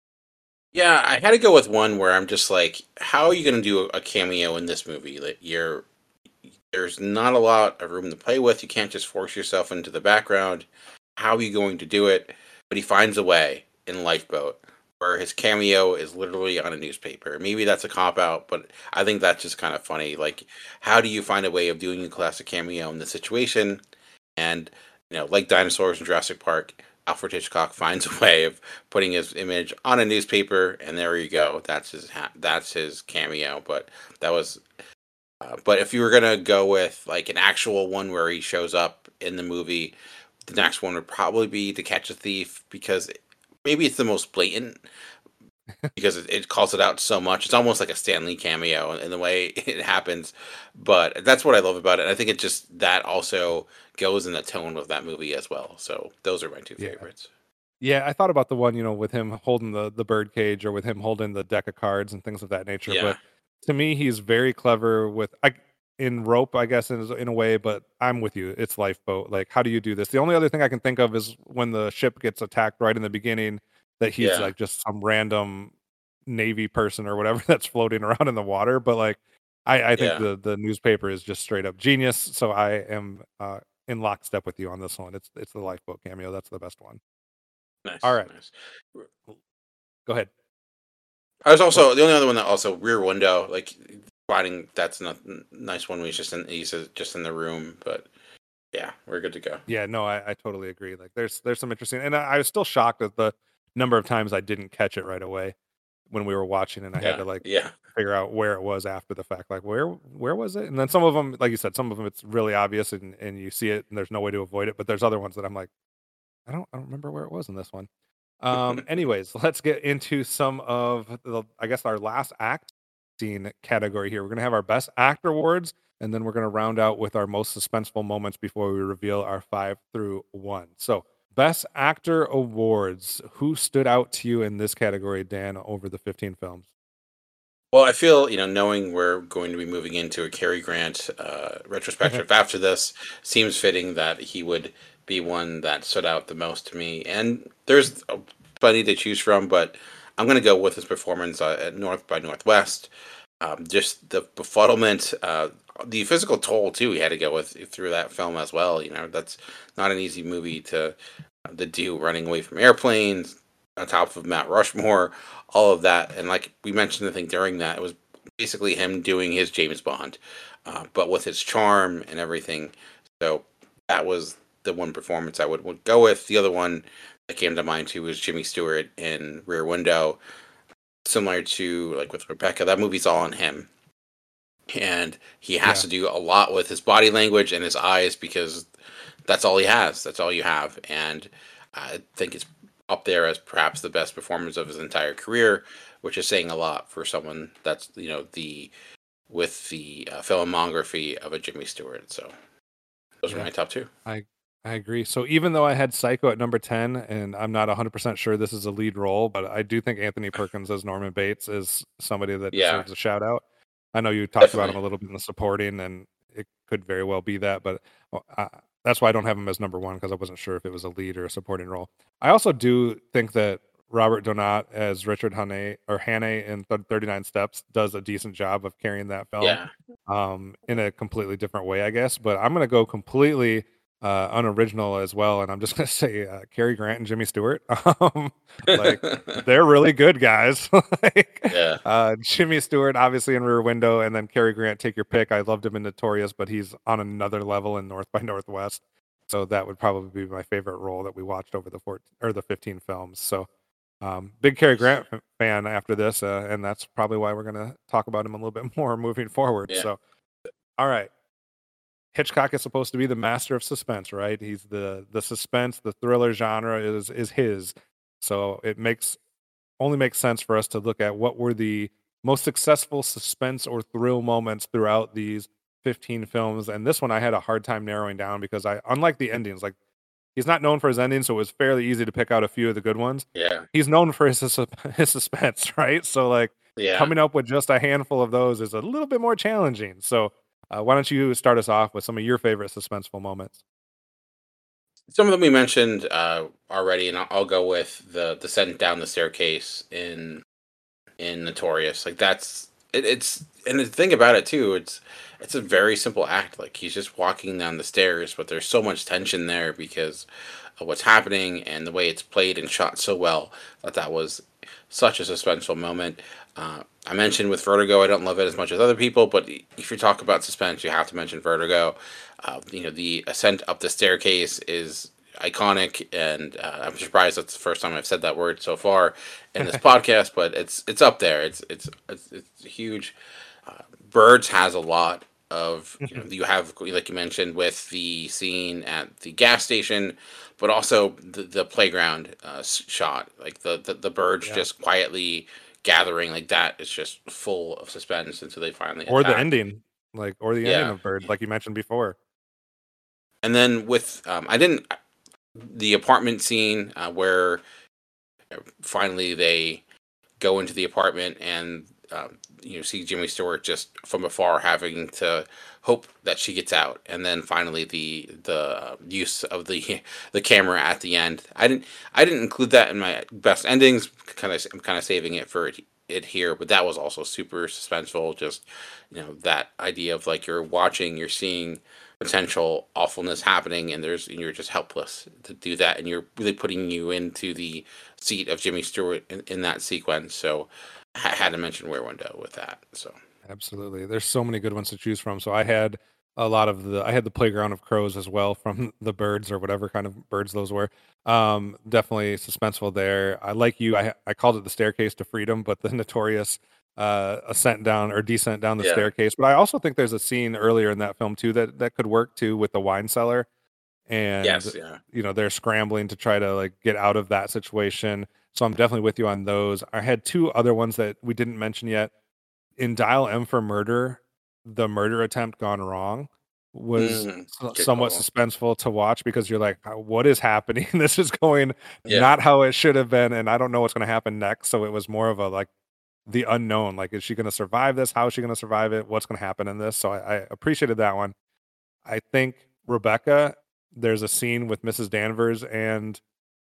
Yeah, I had to go with one where I'm just like, how are you going to do a cameo in this movie? Like, there's not a lot of room to play with. You can't just force yourself into the background. How are you going to do it? But he finds a way in Lifeboat, where his cameo is literally on a newspaper. Maybe that's a cop out, but I think that's just kind of funny. Like, how do you find a way of doing a classic cameo in this situation? And like dinosaurs in Jurassic Park, Alfred Hitchcock finds a way of putting his image on a newspaper, and there you go. That's his cameo. But that was. But if you were gonna go with like an actual one where he shows up in the movie, the next one would probably be To Catch a Thief, because maybe it's the most blatant, because it calls it out so much. It's almost like a Stan Lee cameo in the way it happens. But that's what I love about it. I think it just, that also goes in the tone of that movie as well. So those are my 2 favorites. Yeah, I thought about the one, with him holding the bird cage or with him holding the deck of cards and things of that nature. Yeah. But to me, he's very clever in Rope, I guess, in a way, but I'm with you. It's Lifeboat. Like, how do you do this? The only other thing I can think of is when the ship gets attacked right in the beginning, that he's like just some random Navy person or whatever that's floating around in the water. But like, I think the newspaper is just straight up genius. So I am in lockstep with you on this one. It's the Lifeboat cameo. That's the best one. Nice. All right. Nice. Go ahead. I was also the only other one that also Rear Window, like, finding that's a nice one. He's just in the room, but yeah, we're good to go. Yeah, no, I totally agree. Like, there's some interesting, and I was still shocked at the number of times I didn't catch it right away when we were watching, and I had to figure out where it was after the fact. Like, where was it? And then some of them, like you said, some of them it's really obvious, and you see it, and there's no way to avoid it. But there's other ones that I'm like, I don't remember where it was in this one. Anyways, let's get into some of I guess our last act scene category here. We're going to have our best actor awards, and then we're going to round out with our most suspenseful moments before we reveal our 5 through 1. So, best actor awards. Who stood out to you in this category, Dan, over the 15 films? Well, I feel, knowing we're going to be moving into a Cary Grant retrospective after this, seems fitting that he would be one that stood out the most to me. And there's plenty to choose from, but I'm going to go with his performance at North by Northwest. Just the befuddlement, the physical toll too. He had to go with through that film as well. That's not an easy movie to do. Running away from airplanes, on top of Mount Rushmore, all of that, and like we mentioned, I think during that it was basically him doing his James Bond. but with his charm and everything. So that was the one performance I would go with. The other one that came to mind too was Jimmy Stewart in Rear Window. Similar to like with Rebecca, that movie's all on him, and he has to do a lot with his body language and his eyes because that's all he has. That's all you have, and I think it's up there as perhaps the best performance of his entire career, which is saying a lot for someone that's the with the filmography of a Jimmy Stewart. So those are my top two. I agree. So even though I had Psycho at number 10, and I'm not 100% sure this is a lead role, but I do think Anthony Perkins as Norman Bates is somebody that deserves a shout out. I know you talked about him a little bit in the supporting, and it could very well be that, but that's why I don't have him as number one, because I wasn't sure if it was a lead or a supporting role. I also do think that Robert Donat as Richard Hannay in 39 Steps does a decent job of carrying that film in a completely different way, I guess. But I'm going to go completely unoriginal as well, and I'm just going to say Cary Grant and Jimmy Stewart. Like, they're really good guys. Jimmy Stewart obviously in Rear Window, and then Cary Grant, take your pick. I loved him in Notorious, but he's on another level in North by Northwest. So that would probably be my favorite role that we watched over the 15 films. So big Cary Grant fan after this, and that's probably why we're going to talk about him a little bit more moving forward. So, all right. Hitchcock is supposed to be the master of suspense, right? He's the suspense, the thriller genre is his. So it only makes sense for us to look at what were the most successful suspense or thrill moments throughout these 15 films. And this one I had a hard time narrowing down because unlike the endings, like, he's not known for his endings, so it was fairly easy to pick out a few of the good ones. He's known for his suspense, right? So like coming up with just a handful of those is a little bit more challenging. So why don't you start us off with some of your favorite suspenseful moments? Some of them we mentioned already, and I'll go with the descent down the staircase in Notorious. Like it's and the thing about it too, it's a very simple act. Like, he's just walking down the stairs, but there's so much tension there because of what's happening and the way it's played and shot so well that was such a suspenseful moment. I mentioned with Vertigo, I don't love it as much as other people, but if you talk about suspense, you have to mention Vertigo. The ascent up the staircase is iconic, and I'm surprised that's the first time I've said that word so far in this podcast, but it's up there. It's huge. Birds has a lot of you have, like you mentioned, with the scene at the gas station, but also the playground shot, like the birds just quietly gathering, like that is just full of suspense until they finally or attack. the ending ending of Bird, like you mentioned before. And then with the apartment scene where finally they go into the apartment and see Jimmy Stewart just from afar having to hope that she gets out, and then finally the use of the camera at the end. I didn't include that in my best endings. I'm kind of saving it for it here, but that was also super suspenseful. Just that idea of like you're watching, you're seeing potential awfulness happening, and you're just helpless to do that, and you're really putting you into the seat of Jimmy Stewart in that sequence. So I had to mention Rear Window with that. So absolutely, there's so many good ones to choose from. So I had I had the Playground of Crows as well, from the Birds or whatever kind of birds those were. Definitely suspenseful there. I like you. I called it the staircase to freedom, but the Notorious ascent down or descent down the staircase. But I also think there's a scene earlier in that film too that could work too, with the wine cellar, and they're scrambling to try to like get out of that situation. So I'm definitely with you on those. I had two other ones that we didn't mention yet. In Dial M for Murder, the murder attempt gone wrong was somewhat suspenseful to watch, because you're like, what is happening? This is going not how it should have been, and I don't know what's going to happen next. So it was more of a like the unknown. Like, is she going to survive this? How is she going to survive it? What's going to happen in this? So I appreciated that one. I think Rebecca, there's a scene with Mrs. Danvers and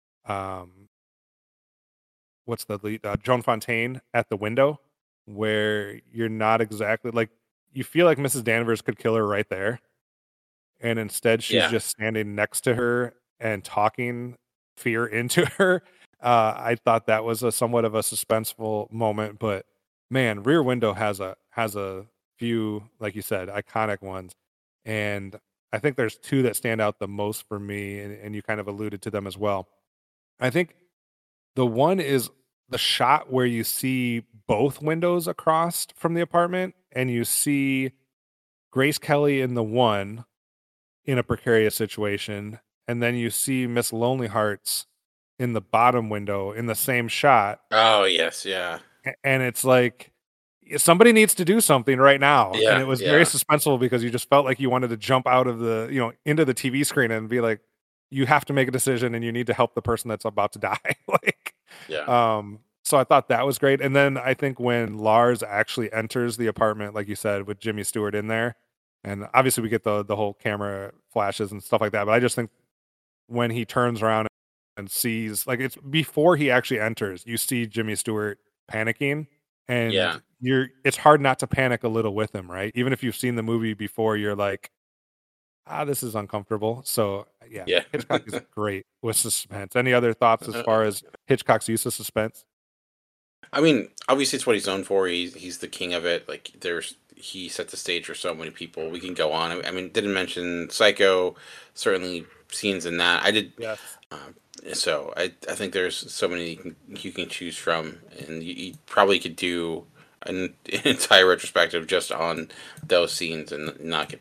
what's the lead? Joan Fontaine at the window, where you're not exactly like, you feel like Mrs. Danvers could kill her right there, and instead she's just standing next to her and talking fear into her. I thought that was somewhat of a suspenseful moment, but man, Rear Window has a few, like you said, iconic ones. And I think there's two that stand out the most for me, and you kind of alluded to them as well. I think the one is the shot where you see both windows across from the apartment, and you see Grace Kelly in the one in a precarious situation, and then you see Miss Lonely Hearts in the bottom window in the same shot. Oh yes, yeah, And it's like somebody needs to do something right now. And yeah, it was very yeah, suspenseful because you just felt like you wanted to jump out of the, into the TV screen and be like, you have to make a decision and you need to help the person that's about to die. Like, yeah. so I thought that was great. And then I think when Lars actually enters the apartment, like you said, with Jimmy Stewart in there, and obviously we get the whole camera flashes and stuff like that. But I just think when he turns around and sees, like, it's before he actually enters, you see Jimmy Stewart panicking, Yeah. and it's hard not to panic a little with him, right? Even if you've seen the movie before, you're like, this is uncomfortable. So yeah, Yeah. Hitchcock is great with suspense. Any other thoughts as far as Hitchcock's use of suspense? I mean, obviously, it's what he's known for. He's the king of it. Like, he set the stage for so many people. We can go on. I mean, didn't mention Psycho. Certainly, scenes in that. I did. Yes. So I think there's so many you can choose from, and you probably could do an entire retrospective just on those scenes and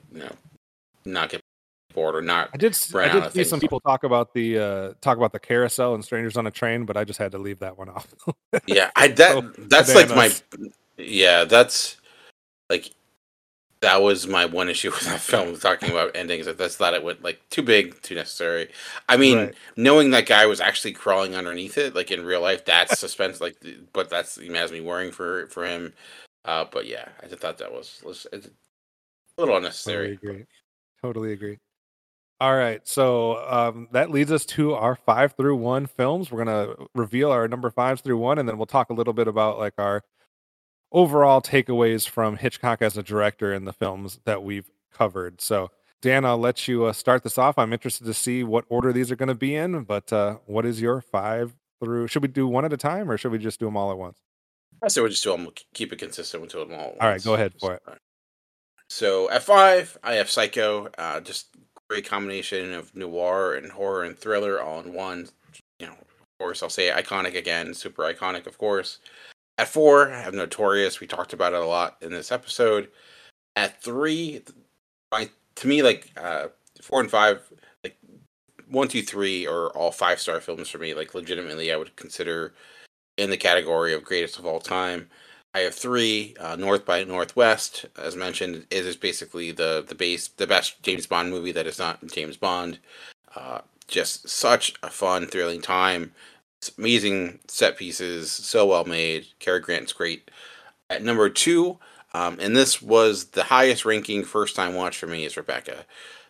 not get bored or not I did run out of see some things. people talk about the carousel and Strangers on a Train, but I just had to leave that one off. Yeah, So, that's like bananas. that's like that was my one issue with that film. Talking about endings, that's that it went like too big, too necessary. I mean, Right. knowing that guy was actually crawling underneath it, like in real life, that's suspense. Like, but that's has me worrying for him. But yeah, I just thought that was it's a little Totally unnecessary. agree. Totally agree. All right, so that leads us to our 5 through 1 films. We're gonna reveal our number 5 through 1, and then we'll talk a little bit about like our overall takeaways from Hitchcock as a director in the films that we've covered. So, Dan, I'll let you start this off. I'm interested to see what order these are going to be in. But what is your 5 through? Should we do one at a time, or should we just do them all at once? I say we just do them, keep it consistent. We'll do them all at All right, go once. ahead for it. So at 5, I have Psycho. Just great combination of noir and horror and thriller all in one. Of course, I'll say iconic again, super iconic, of course. At 4, I have Notorious. We talked about it a lot in this episode. At 3, to me, like 4 and 5, like 1, 2, 3 are all 5-star films for me. Like, legitimately, I would consider in the category of greatest of all time. I have 3. North by Northwest, as mentioned, is basically the best James Bond movie that is not James Bond. Just such a fun, thrilling time. It's amazing set pieces, so well made. Cary Grant's great. At number 2, and this was the highest ranking first time watch for me, is Rebecca.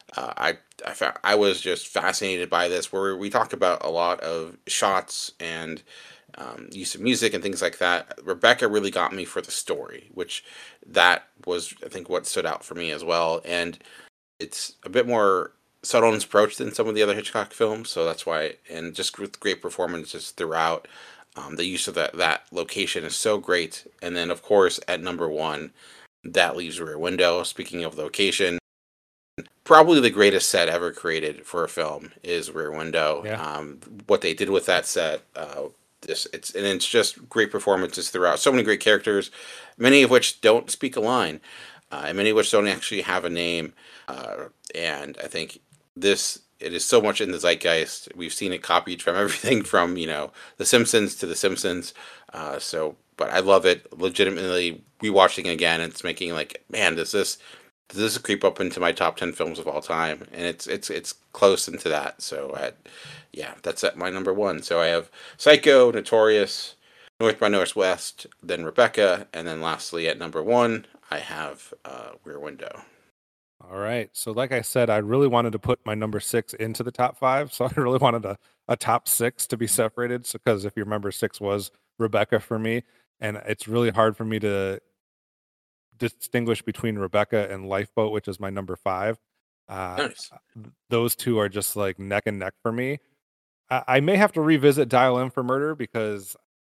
I was just fascinated by this. Where we talk about a lot of shots and use of music and things like that. Rebecca really got me for the story, which that was, I think, what stood out for me as well. And it's a bit more subtle in its approach than some of the other Hitchcock films, so that's why. And just with great performances throughout, the use of that location is so great. And then, of course, at number 1, that leaves Rear Window. Speaking of location, probably the greatest set ever created for a film is Rear Window. Yeah. What they did with that set, it's just great performances throughout. So many great characters, many of which don't speak a line, and many of which don't actually have a name. And I think it is so much in the zeitgeist. We've seen it copied from everything from The Simpsons to The Simpsons. But I love it. Legitimately, rewatching it again, it's making like, man, does this creep up into my top 10 films of all time? And it's close into that. So that's at my number 1. So I have Psycho, Notorious, North by Northwest, then Rebecca, and then lastly at number 1 I have Rear Window. All right. So, like I said, I really wanted to put my number 6 into the top 5. So, I really wanted a top 6 to be separated. So, because if you remember, 6 was Rebecca for me. And it's really hard for me to distinguish between Rebecca and Lifeboat, which is my number 5. Nice. Those two are just like neck and neck for me. I may have to revisit Dial M for Murder because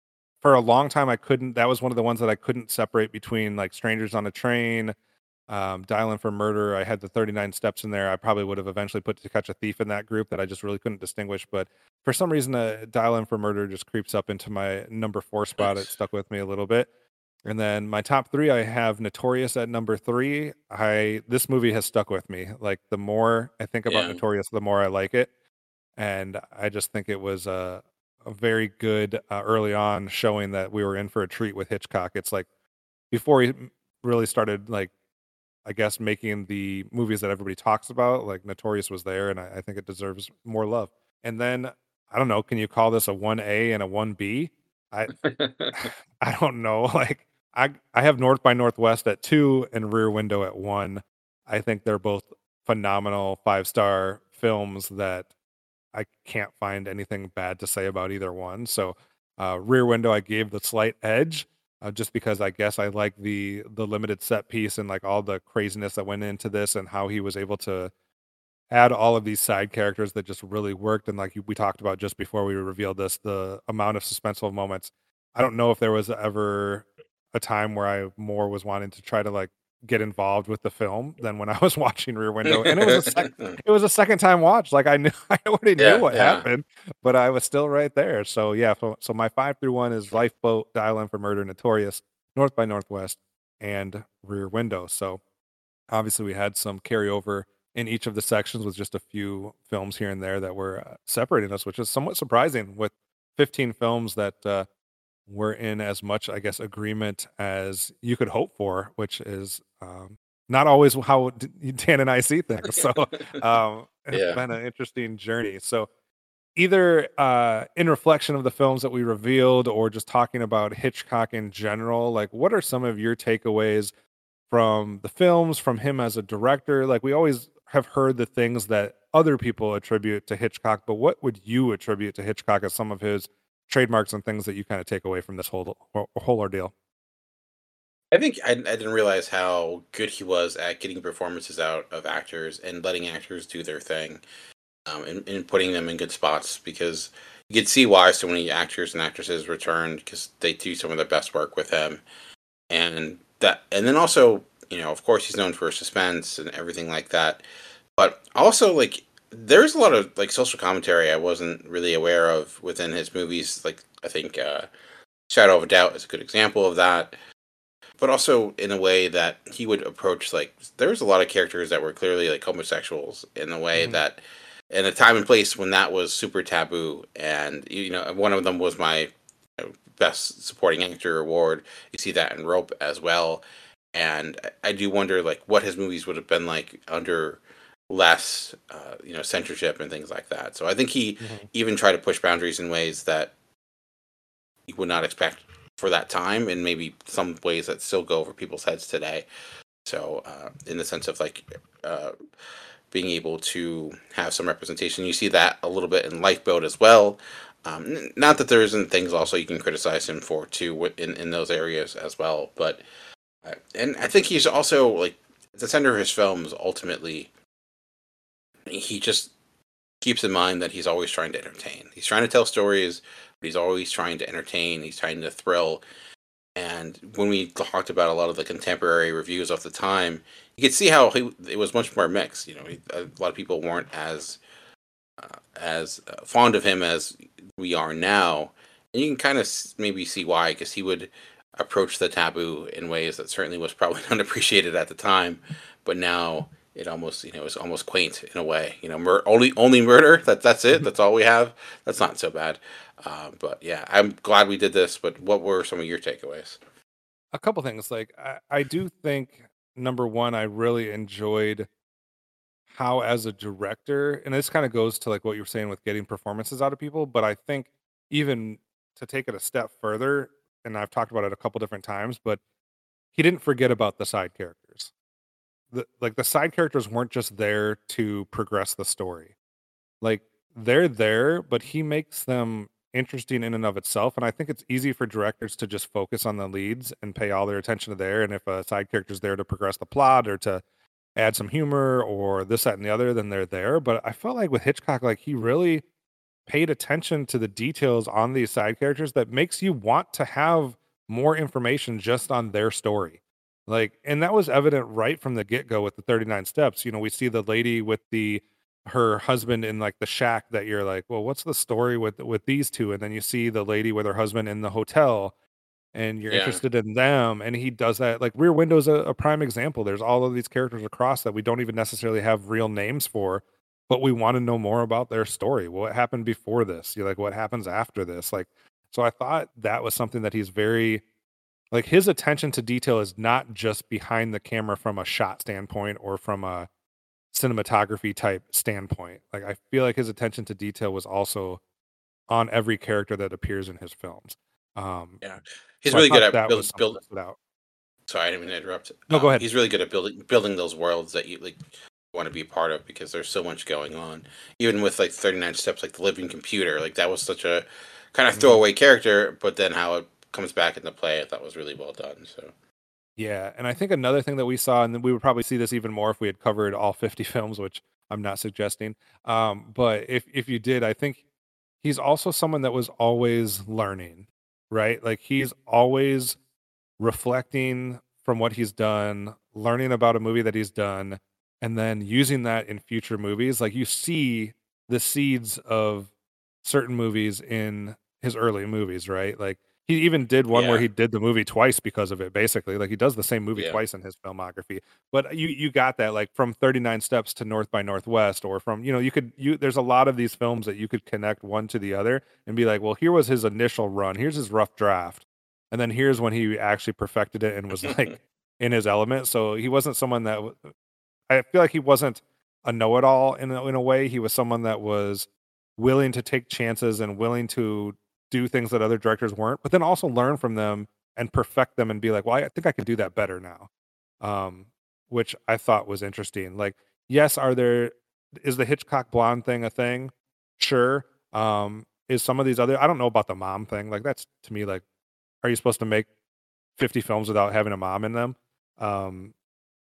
for a long time I couldn't. That was one of the ones that I couldn't separate between like Strangers on a Train, Dial M for Murder. I had the 39 Steps in there. I probably would have eventually put To Catch a Thief in that group that I just really couldn't distinguish. But for some reason, Dial M for Murder just creeps up into my number 4 spot. It stuck with me a little bit. And then my top 3, I have Notorious at number 3. This movie has stuck with me. Like the more I think about Yeah. Notorious, the more I like it. And I just think it was a very good early on showing that we were in for a treat with Hitchcock. It's like before he really started, like, I guess, making the movies that everybody talks about, like Notorious was there, and I think it deserves more love. And then I don't know, can you call this a 1A and a 1B? I I don't know. Like I have North by Northwest at 2 and Rear Window at 1. I think they're both phenomenal 5-star films that I can't find anything bad to say about either one. So, Rear Window, I gave the slight edge, just because I guess I like the limited set piece and like all the craziness that went into this and how he was able to add all of these side characters that just really worked. And like we talked about just before we revealed this, the amount of suspenseful moments. I don't know if there was ever a time where I more was wanting to try to like get involved with the film than when I was watching Rear Window. And it was a second time watch. Like I knew I already knew Yeah, what yeah. happened, but I was still right there. So yeah, so my 5 through 1 is Lifeboat, Dial M for Murder, Notorious, North by Northwest, and Rear Window. So obviously we had some carryover in each of the sections with just a few films here and there that were separating us, which is somewhat surprising with 15 films that were in as much, I guess, agreement as you could hope for, which is not always how Dan and I see things. So it's Yeah. been an interesting journey. So either in reflection of the films that we revealed or just talking about Hitchcock in general, like what are some of your takeaways from the films, from him as a director? Like we always have heard the things that other people attribute to Hitchcock, but what would you attribute to Hitchcock as some of his trademarks and things that you kind of take away from this whole ordeal? I think I didn't realize how good he was at getting performances out of actors and letting actors do their thing, and putting them in good spots, because you could see why so many actors and actresses returned, because they do some of their best work with him. And then also, of course, he's known for suspense and everything like that. But also, like, there's a lot of like social commentary I wasn't really aware of within his movies. Like, I think Shadow of a Doubt is a good example of that. But also in a way that he would approach, like, there's a lot of characters that were clearly like homosexuals in a way Hmm. that, in a time and place when that was super taboo. And one of them was my best supporting actor award. You see that in Rope as well. And I do wonder, like, what his movies would have been like under less, censorship and things like that. So I think he Hmm. even tried to push boundaries in ways that you would not expect for that time, and maybe some ways that still go over people's heads today. So, in the sense of like being able to have some representation, you see that a little bit in Lifeboat as well. Not that there isn't things also you can criticize him for too in those areas as well, but and I think he's also like at the center of his films. Ultimately, he just keeps in mind that he's always trying to entertain. He's trying to tell stories, but he's always trying to entertain. He's trying to thrill. And when we talked about a lot of the contemporary reviews of the time, you could see how it was much more mixed. A lot of people weren't as fond of him as we are now, and you can kind of maybe see why, because he would approach the taboo in ways that certainly was probably unappreciated at the time, but now it almost is almost quaint in a way. Only murder. That's it. That's all we have. That's not so bad. But yeah, I'm glad we did this. But what were some of your takeaways? A couple things. Like I do think number one, I really enjoyed how as a director, and this kind of goes to like what you were saying with getting performances out of people, but I think even to take it a step further, and I've talked about it a couple different times, but he didn't forget about the side characters. The side characters weren't just there to progress the story. Like they're there, but he makes them interesting in and of itself. And I think it's easy for directors to just focus on the leads and pay all their attention to there. And if a side character's there to progress the plot or to add some humor or this, that, and the other, then they're there. But I felt like with Hitchcock, like he really paid attention to the details on these side characters that makes you want to have more information just on their story. Like, and that was evident right from the get-go with the 39 steps. You know, we see the lady with her husband in like the shack that you're like, well, what's the story with these two? And then you see the lady with her husband in the hotel and you're Yeah. interested in them. And he does that. Like Rear Window is a prime example. There's all of these characters across that we don't even necessarily have real names for, but we want to know more about their story. What happened before this? You're like, what happens after this? Like, so I thought that was something that he's very, like, his attention to detail is not just behind the camera from a shot standpoint or from a cinematography type standpoint. Like, I feel like his attention to detail was also on every character that appears in his films. Yeah. He's So I really good thought at that was something build. that stood out. Sorry, I didn't mean to interrupt. No, go ahead. He's really good at building those worlds that you like want to be a part of because there's so much going on. Even with like 39 Steps, like the living computer, like that was such a kind of Mhm. throwaway character, but then how it comes back into play, I thought was really well done. So Yeah, and I think another thing that we saw, and then we would probably see this even more if we had covered all 50 films, which I'm not suggesting. But if you did, I think he's also someone that was always learning, right? Like he's always reflecting from what he's done, learning about a movie that he's done, and then using that in future movies. Like you see the seeds of certain movies in his early movies, right? Like he even did one where yeah, he did the movie twice because of it, basically. Like he does the same movie yeah, twice in his filmography. But you got that like from 39 Steps to North by Northwest, or from, you know, there's a lot of these films that you could connect one to the other and be like, well, here was his initial run, here's his rough draft. And then here's when he actually perfected it and was like in his element. So he wasn't someone that I feel like he wasn't a know-it-all in a way. He was someone that was willing to take chances and willing to do things that other directors weren't, but then also learn from them and perfect them and be like, well, I think I can do that better now. Um, which I thought was interesting. Like, yes, is the Hitchcock blonde thing a thing? Sure. Is some of these other, I don't know about the mom thing. Like that's to me like, are you supposed to make 50 films without having a mom in them? Um,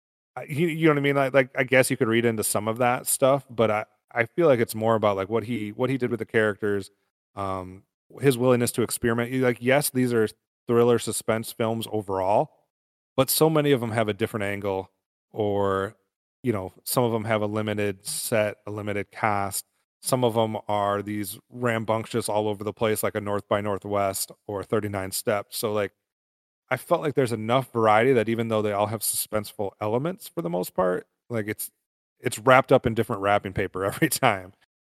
you know what I mean? Like I guess you could read into some of that stuff, but I feel like it's more about like what he did with the characters, um, his willingness to experiment. Like yes, these are thriller suspense films overall, but so many of them have a different angle, or you know, some of them have a limited set, a limited cast. Some of them are these rambunctious all over the place, like a North by Northwest or 39 Steps. So like I felt like there's enough variety that even though they all have suspenseful elements for the most part, like it's wrapped up in different wrapping paper every time.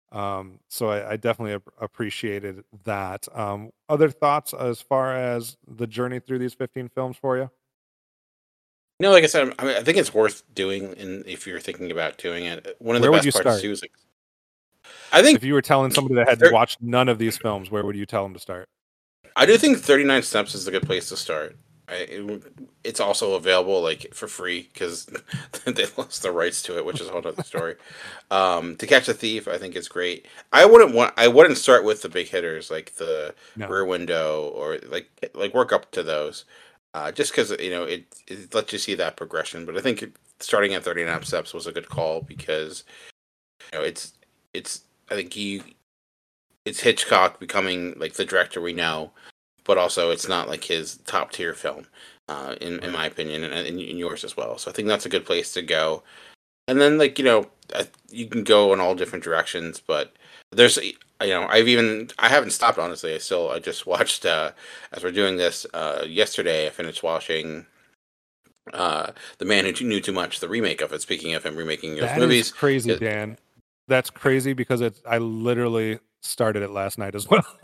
So I definitely appreciated that. Other thoughts as far as the journey through these 15 films for you? you know, like I said, I mean, I think it's worth doing, and if you're thinking about doing it, one of the Where would you best parts start? too is like, I think If you were telling somebody that had thir- watched none of these films, where would you tell them to start? I do think 39 Steps is a good place to start. It's also available like for free because they lost the rights to it, which is a whole other story. To Catch a Thief, I think is great. I wouldn't start with the big hitters like the No. Rear Window or like work up to those, just because you know it lets you see that progression. But I think starting at 39 Steps was a good call because you know it's I think it's Hitchcock becoming like the director we know, but also it's not like his top tier film, in Right. my opinion, and in yours as well. So I think that's a good place to go. And then like you know you can go in all different directions, but there's you know I haven't stopped honestly. I just watched as we're doing this yesterday. I finished watching The Man Who Knew Too Much, the remake of it. Speaking of him remaking those That is movies, crazy, Dan. That's crazy because I literally started it last night as well.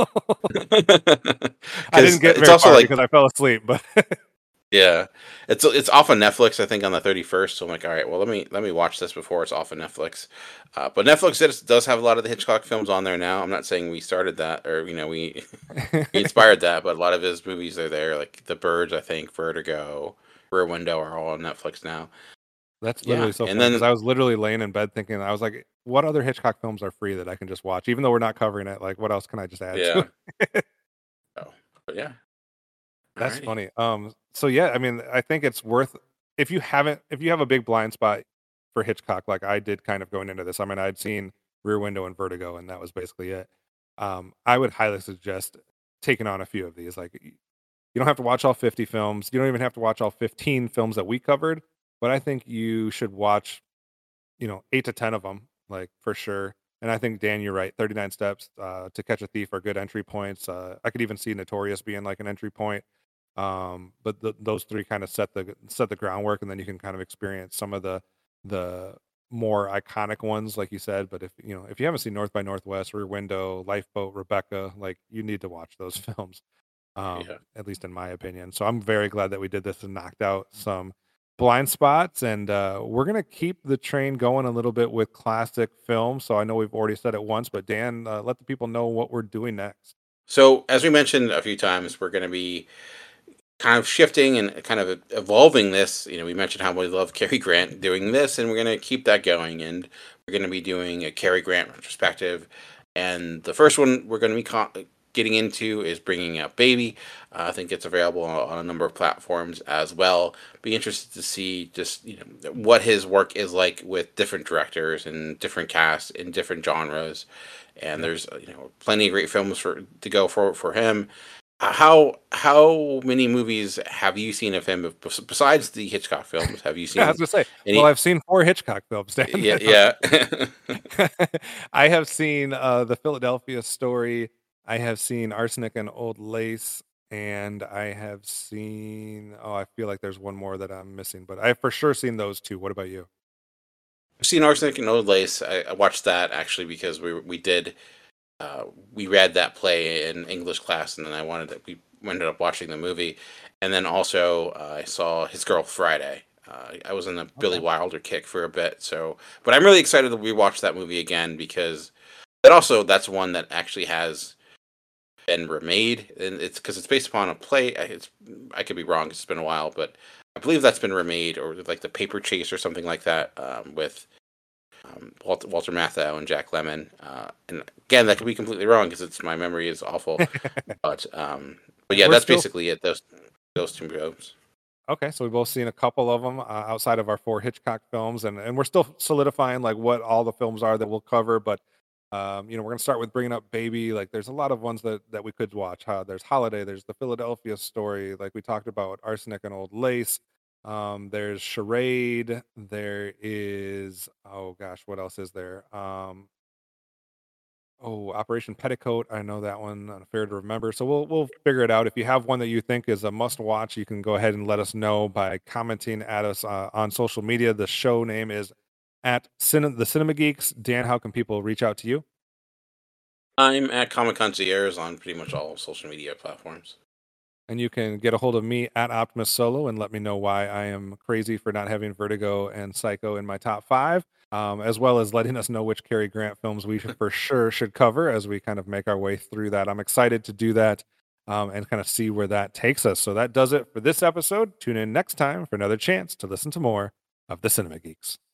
I didn't because get it's very also far like because I fell asleep, but yeah, it's off on Netflix. I think on the 31st. So I'm like, all right, well let me watch this before it's off on Netflix. But Netflix does have a lot of the Hitchcock films on there now. I'm not saying we started that or you know we inspired that, but a lot of his movies are there, like The Birds, I think, Vertigo, Rear Window are all on Netflix now. that's literally Yeah, so and funny because then I was literally laying in bed thinking, I was like, what other Hitchcock films are free that I can just watch? Even though we're not covering it, like what else can I just add to yeah, it? oh, but yeah, That's alrighty, funny. So yeah, I mean, I think it's worth if you have a big blind spot for Hitchcock, like I did kind of going into this. I mean, I'd seen Rear Window and Vertigo, and that was basically it. I would highly suggest taking on a few of these. Like, you don't have to watch all 50 films. You don't even have to watch all 15 films that we covered, but I think you should watch, 8 to 10 of them, like, for sure. And I think, Dan, you're right. 39 Steps, To Catch a Thief are good entry points. I could even see Notorious being like an entry point. But those three kind of set the groundwork, and then you can kind of experience some of the more iconic ones, like you said. But if you haven't seen North by Northwest, Rear Window, Lifeboat, Rebecca, like, you need to watch those films, Yeah. at least in my opinion. So I'm very glad that we did this and knocked out some blind spots. And we're gonna keep the train going a little bit with classic films. So I know we've already said it once, but Dan, let the people know what we're doing next. So, as we mentioned a few times, we're going to be kind of shifting and kind of evolving this. We mentioned how we love Cary Grant doing this, and we're going to keep that going. And we're going to be doing a Cary Grant retrospective. And the first one we're going to be getting into is Bringing Out Baby. I think it's available on a number of platforms as well. Be interested to see just what his work is like with different directors and different casts in different genres. And there's plenty of great films to go for him. How many movies have you seen of him besides the Hitchcock films? Have you Yeah, I seen was gonna say. Well, any? I've seen 4 Hitchcock films, Dan. Yeah, yeah. I have seen The Philadelphia Story. I have seen Arsenic and Old Lace, and I have seen. Oh, I feel like there's one more that I'm missing, but I've for sure seen those 2. What about you? I've seen Arsenic and Old Lace. I watched that actually because we read that play in English class, and then we ended up watching the movie, and then also I saw His Girl Friday. I was in a Billy Okay. Wilder kick for a bit, but I'm really excited to rewatch that movie again because, but also that's one that actually has been remade, and it's because it's based upon a play. I could be wrong; it's been a while, but I believe that's been remade, or like the Paper Chase or something like that, with Walter Matthau and Jack Lemmon. And again, that could be completely wrong because my memory is awful. But yeah, We're that's still basically it. Those two films. okay. So we've both seen a couple of them outside of our 4 Hitchcock films, and we're still solidifying like what all the films are that we'll cover. But we're gonna start with Bringing Up Baby. Like, there's a lot of ones that we could watch. There's Holiday. There's The Philadelphia Story. Like we talked about, Arsenic and Old Lace. There's Charade. There is, oh gosh, what else is there? Oh, Operation Petticoat. I know that one. Fair to remember. So we'll figure it out. If you have one that you think is a must watch, you can go ahead and let us know by commenting at us on social media. The show name is at the Cinema Geeks. Dan, how can people reach out to you? I'm at Comic Concierge on pretty much all social media platforms. And you can get a hold of me at Optimus Solo and let me know why I am crazy for not having Vertigo and Psycho in my top 5, as well as letting us know which Cary Grant films we for sure should cover as we kind of make our way through that. I'm excited to do that and kind of see where that takes us. So that does it for this episode. Tune in next time for another chance to listen to more of the Cinema Geeks.